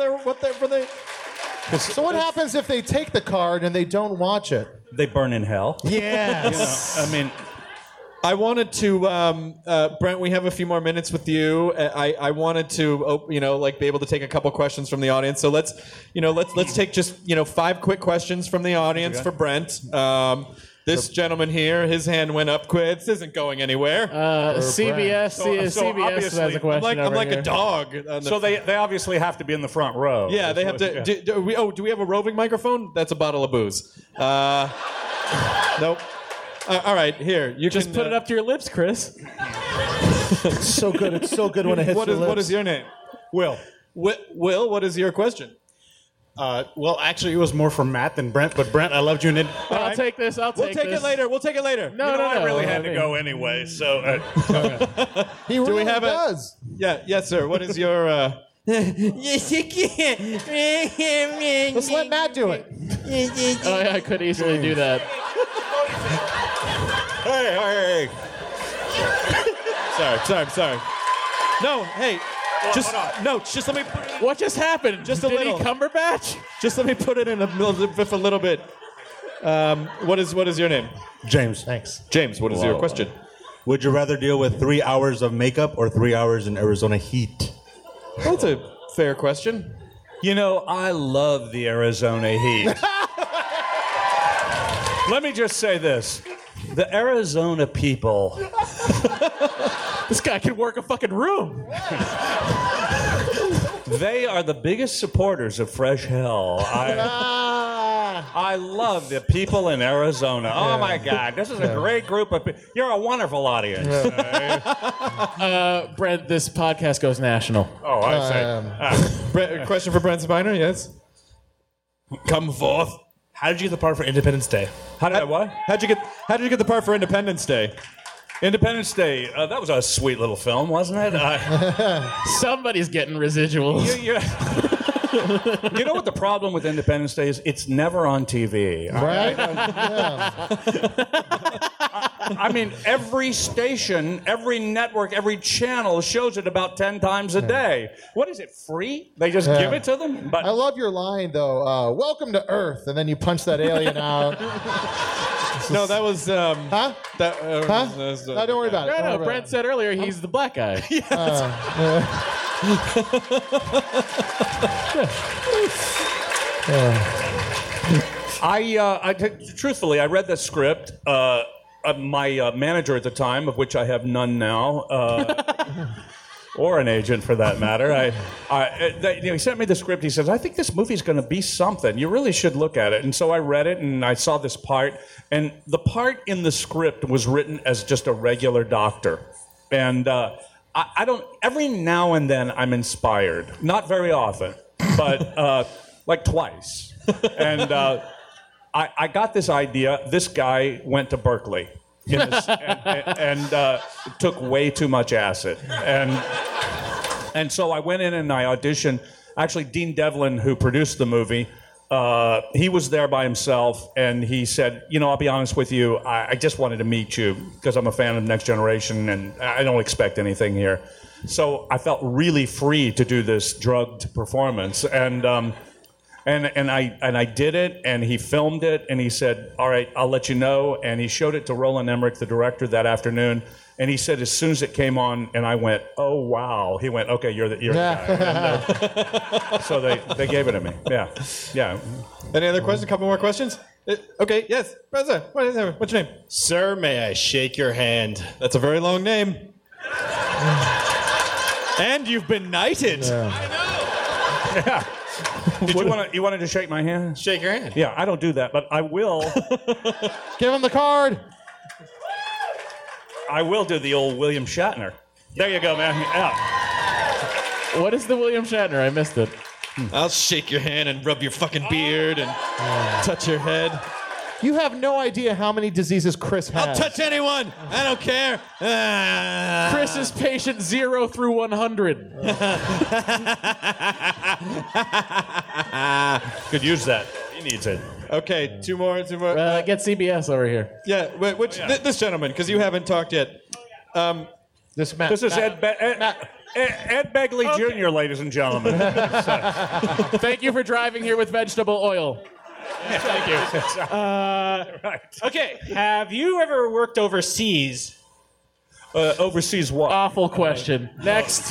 So what happens if they take the card and they don't watch it? They burn in hell. Yes. I wanted to, Brent. We have a few more minutes with you. I wanted to, be able to take a couple questions from the audience. So let's take just 5 quick questions from the audience for Brent. This gentleman here, his hand went up quick. This isn't going anywhere. CBS has a question. I'm like a dog. So they obviously have to be in the front row. Yeah, they have to. Do we have a roving microphone? That's a bottle of booze. Nope. All right, here. You just put it up to your lips, Chris. It's so good. It's so good when it hits your lips. What is your name? Will. Will, what is your question? Well, actually, it was more for Matt than Brent, but Brent, I loved you and it. I'll take this. We'll take it later. No, I really had to go anyway, so... He really does. Yes, sir. What is your... Yes, you can. Let's let Matt do it. Oh, yeah, I could easily do that. Hey. Sorry. No, hey. Just let me put it in. What just happened? Just a Did little. he Cumberbatch? Just let me put it in a little bit. What is your name? James. Thanks. James, what is your question? Would you rather deal with 3 hours of makeup or 3 hours in Arizona heat? That's a fair question. You know, I love the Arizona heat. Let me just say this. The Arizona people... This guy can work a fucking room. They are the biggest supporters of Fresh Hell. I love the people in Arizona. Oh, my God. This is a great group of people. You're a wonderful audience. Brent, this podcast goes national. Oh, I see. Question for Brent Spiner, yes? Come forth. How did you get the part for Independence Day? How did I what? How'd you get the part for Independence Day? Independence Day, that was a sweet little film, wasn't it? Somebody's getting residuals. You know what the problem with Independence Day is? It's never on TV. Right? I mean, every station, every network, every channel shows it about 10 times a day. What is it, free? They just give it to them? But I love your line, though. Welcome to Earth. And then you punch that alien out. No, that was... Huh? Huh? No, don't worry about it. No, Brent said earlier he's the black guy. Truthfully, I read the script. My manager at the time, of which I have none now, or an agent for that matter, he sent me the script. He says, I think this movie's going to be something. You really should look at it. And so I read it, and I saw this part. And the part in the script was written as just a regular doctor. And I don't... Every now and then I'm inspired. Not very often, but like twice. And I got this idea. This guy went to Berkeley and took way too much acid. And so I went in and I auditioned. Actually, Dean Devlin, who produced the movie, he was there by himself, and he said, you know, I'll be honest with you, I just wanted to meet you because I'm a fan of Next Generation, and I don't expect anything here. So I felt really free to do this drugged performance, and I did it, and he filmed it, and he said, all right, I'll let you know, and he showed it to Roland Emmerich, the director, that afternoon, and he said as soon as it came on, and I went, oh, wow. He went, okay, you're the guy. And, so they gave it to me. Yeah. Any other questions? A couple more questions? Okay, yes. What's your name? Sir, may I shake your hand? That's a very long name. And you've been knighted. Yeah. You wanted to shake my hand? Shake your hand. Yeah, I don't do that, but I will. Give him the card. I will do the old William Shatner. There you go, man. Yeah. What is the William Shatner? I missed it. I'll shake your hand and rub your fucking beard and touch your head. You have no idea how many diseases Chris has. I'll touch anyone. I don't care. Chris is patient 0 through 100. Could use that. He needs it. Okay, two more. Get CBS over here. Yeah, this gentleman, because you haven't talked yet. This is Ed Begley Jr., ladies and gentlemen. Thank you for driving here with vegetable oil. Thank you. Right. Okay, have you ever worked overseas? Overseas what? Awful question. Next.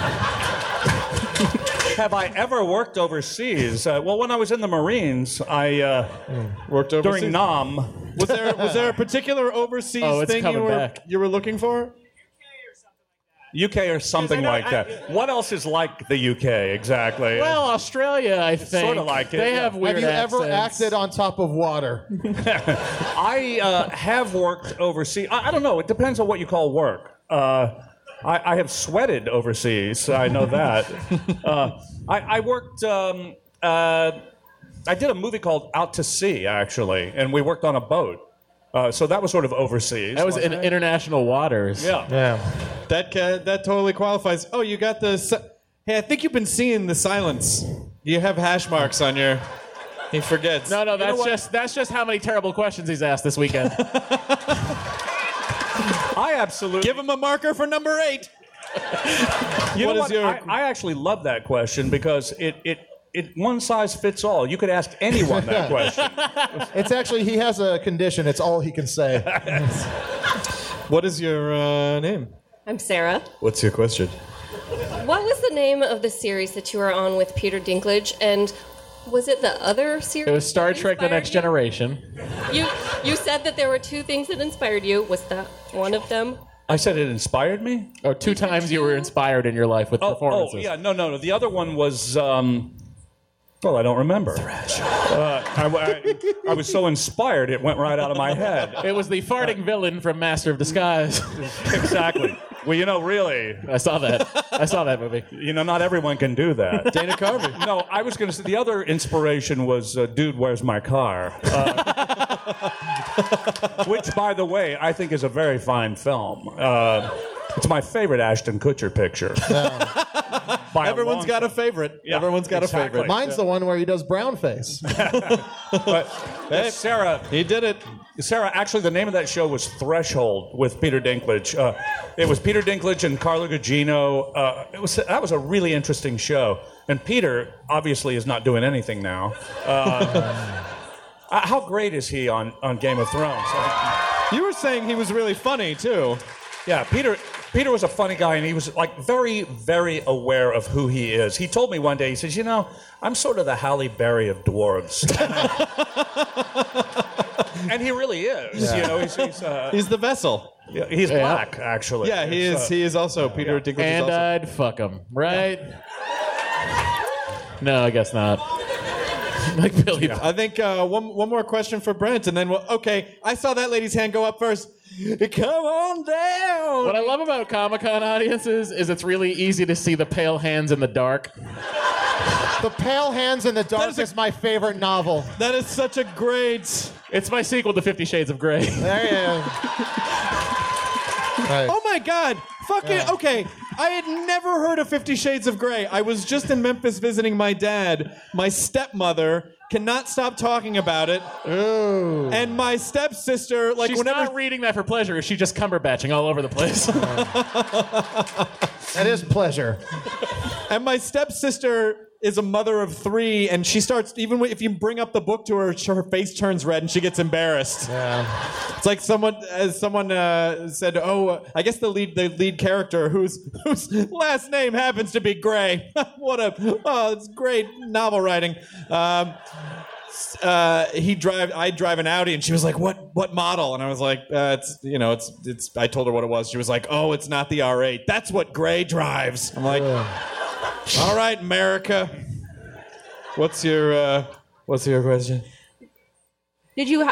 Have I ever worked overseas? Well, when I was in the Marines, I worked overseas during Nam. Was there a particular overseas thing you were looking for? UK or something like that. What else is like the UK exactly? Well, Australia, I think. Sort of like it. They have weird accents. Have you ever accents. acted on top of water? I have worked overseas. I don't know. It depends on what you call work. I have sweated overseas. I know that. I worked. I did a movie called Out to Sea, actually, and we worked on a boat. So that was sort of overseas. That was in international waters. Yeah. That totally qualifies. Oh, you got the... Hey, I think you've been seeing the silence. You have hash marks on your... He forgets. No, that's just how many terrible questions he's asked this weekend. I absolutely... Give him a marker for number 8. You know what? I actually love that question because it one size fits all. You could ask anyone that question. It's actually, he has a condition. It's all he can say. What is your name? I'm Sarah. What's your question? What was the name of the series that you were on with Peter Dinklage? And was it the other series? It was Star Trek: The Next Generation. You said that there were two things that inspired you. Was that one of them? I said it inspired me? Oh, 2 times you were inspired in your life with performances. Oh, yeah, no. The other one was, well, I don't remember. I was so inspired, it went right out of my head. It was the farting villain from Master of Disguise. Exactly. Well, really. I saw that movie. Not everyone can do that. Dana Carvey. No, I was going to say the other inspiration was Dude, Where's My Car? Which, by the way, I think is a very fine film. It's my favorite Ashton Kutcher picture. Everyone's got a favorite. Yeah, Everyone's got a favorite. Mine's the one where he does brown face. But Sarah, he did it. Sarah, actually, the name of that show was Threshold with Peter Dinklage. It was Peter Dinklage and Carla Gugino. That was a really interesting show. And Peter obviously is not doing anything now. How great is he on Game of Thrones? You were saying he was really funny too. Yeah, Peter was a funny guy, and he was like very, very aware of who he is. He told me one day, he says, I'm sort of the Halle Berry of dwarves. And he really is. Yeah. He's the vessel. Yeah, he's black, actually. Yeah, he is. He is also Peter Dinklage. And I'd fuck him, right? No, I guess not. Like Billy. I think one more question for Brent, and then okay. I saw that lady's hand go up first. Come on down. What I love about Comic-Con audiences is it's really easy to see the pale hands in the dark. The Pale Hands in the Dark is my favorite novel. That is such a great... It's my sequel to 50 Shades of Grey. There you go. Right. Oh my God! Okay. I had never heard of 50 Shades of Grey. I was just in Memphis visiting my dad. My stepmother cannot stop talking about it. Ooh. And my stepsister, She's not reading that for pleasure. Is she just cumberbatching all over the place? That is pleasure. And my stepsister is a mother of 3, and she starts, even if you bring up the book to her, her face turns red and she gets embarrassed. Yeah. It's like someone said, I guess the lead character whose last name happens to be Gray. It's great novel writing. I drive an Audi, and she was like, what model? And I was like, it's I told her what it was. She was like, oh, it's not the R8. That's what Gray drives. I'm like, all right, America. What's your question? Did you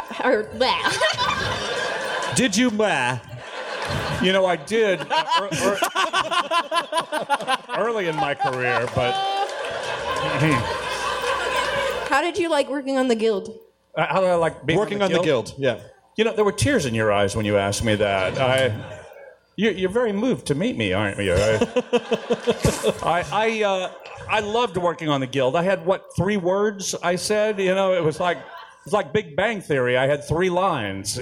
Did you I did early in my career, but How did you like working on the Guild? how do I like being Working on the Guild? Yeah. There were tears in your eyes when you asked me that. You're very moved to meet me, aren't you? I loved working on the Guild. I had 3 words I said. It was like Big Bang Theory. I had 3 lines.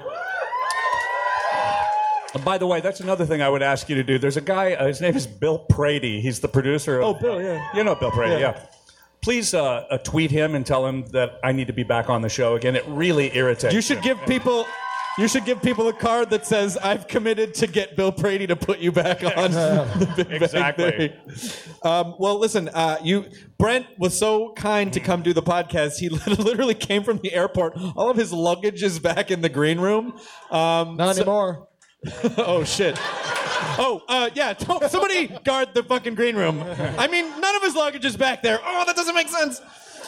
By the way, that's another thing I would ask you to do. There's a guy. His name is Bill Prady. He's the producer. Oh, Bill, yeah. You know Bill Prady, yeah. Please tweet him and tell him that I need to be back on the show again. It really irritates. You should give people a card that says, "I've committed to get Bill Prady to put you back on." The Big Bang Theory. Well, listen, Brent was so kind to come do the podcast. He literally came from the airport. All of his luggage is back in the green room. Not anymore. Oh shit. Yeah. Somebody guard the fucking green room. I mean, none of his luggage is back there. Oh, that doesn't make sense.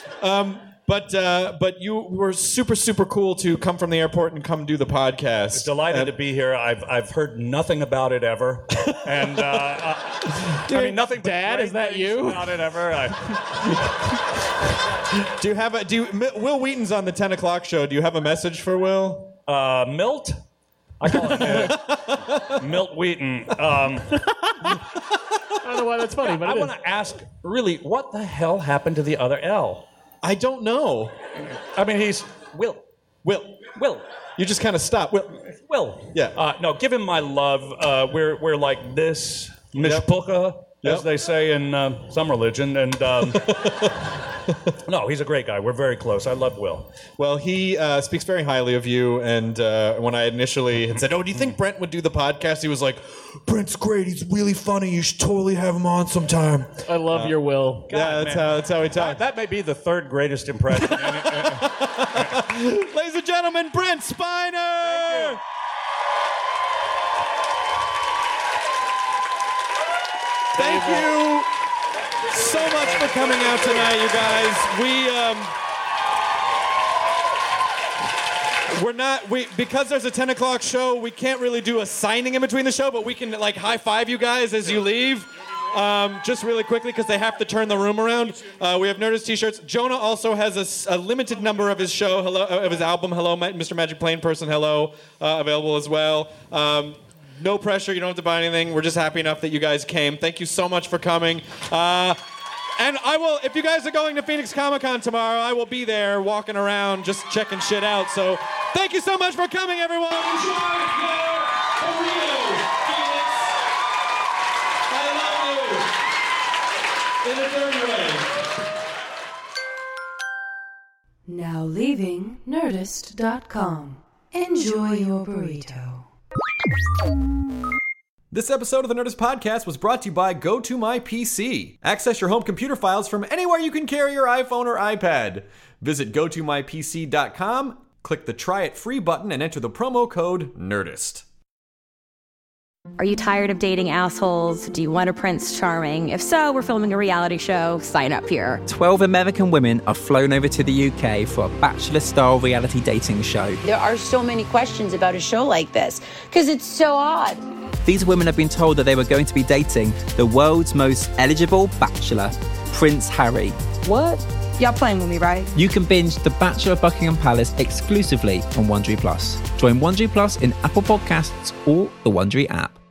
But you were super, super cool to come from the airport and come do the podcast. Delighted to be here. I've heard nothing about it ever, and nothing. Dad, is that you? About it ever. Will Wheaton's on the 10 o'clock show. Do you have a message for Will? Milt. I call him Milt Wheaton. I don't know why that's funny, but I want to ask, really, what the hell happened to the other L? I don't know. I mean, he's Will. You just kind of stop. Will. Yeah. No, give him my love. We're like this, mishpucha, as they say in some religion, and No, he's a great guy. We're very close. I love Will. Well, he speaks very highly of you, and when I initially had said, "Oh, do you think Brent would do the podcast?" he was like, "Brent's great. He's really funny. You should totally have him on sometime." I love your Will. God, that's how he talks. That may be the third greatest impression. Ladies and gentlemen, Brent Spiner. Thank you so much for coming out tonight, you guys. Because there's a 10 o'clock show, we can't really do a signing in between the show, but we can like high five you guys as you leave. Just really quickly, because they have to turn the room around. We have Nerdist t-shirts. Jonah also has a limited number of his show, of his album, Hello, Mr. Magic Plane Person, Hello, available as well. No pressure. You don't have to buy anything. We're just happy enough that you guys came. Thank you so much for coming. And I will, if you guys are going to Phoenix Comic-Con tomorrow, I will be there walking around just checking shit out. So thank you so much for coming, everyone. Enjoy your burritos, Phoenix. I love you. In a dirty way. Now leaving Nerdist.com. Enjoy your burrito. This episode of the Nerdist Podcast was brought to you by GoToMyPC. Access your home computer files from anywhere you can carry your iPhone or iPad. Visit GoToMyPC.com, click the Try It Free button, and enter the promo code NERDIST. Are you tired of dating assholes? Do you want a Prince Charming? If so, we're filming a reality show. Sign up here. 12 American women are flown over to the UK for a Bachelor-style reality dating show. There are so many questions about a show like this, because it's so odd. These women have been told that they were going to be dating the world's most eligible bachelor, Prince Harry. What? Y'all playing with me, right? You can binge The Bachelor of Buckingham Palace exclusively on Wondery Plus. Join Wondery Plus in Apple Podcasts or the Wondery app.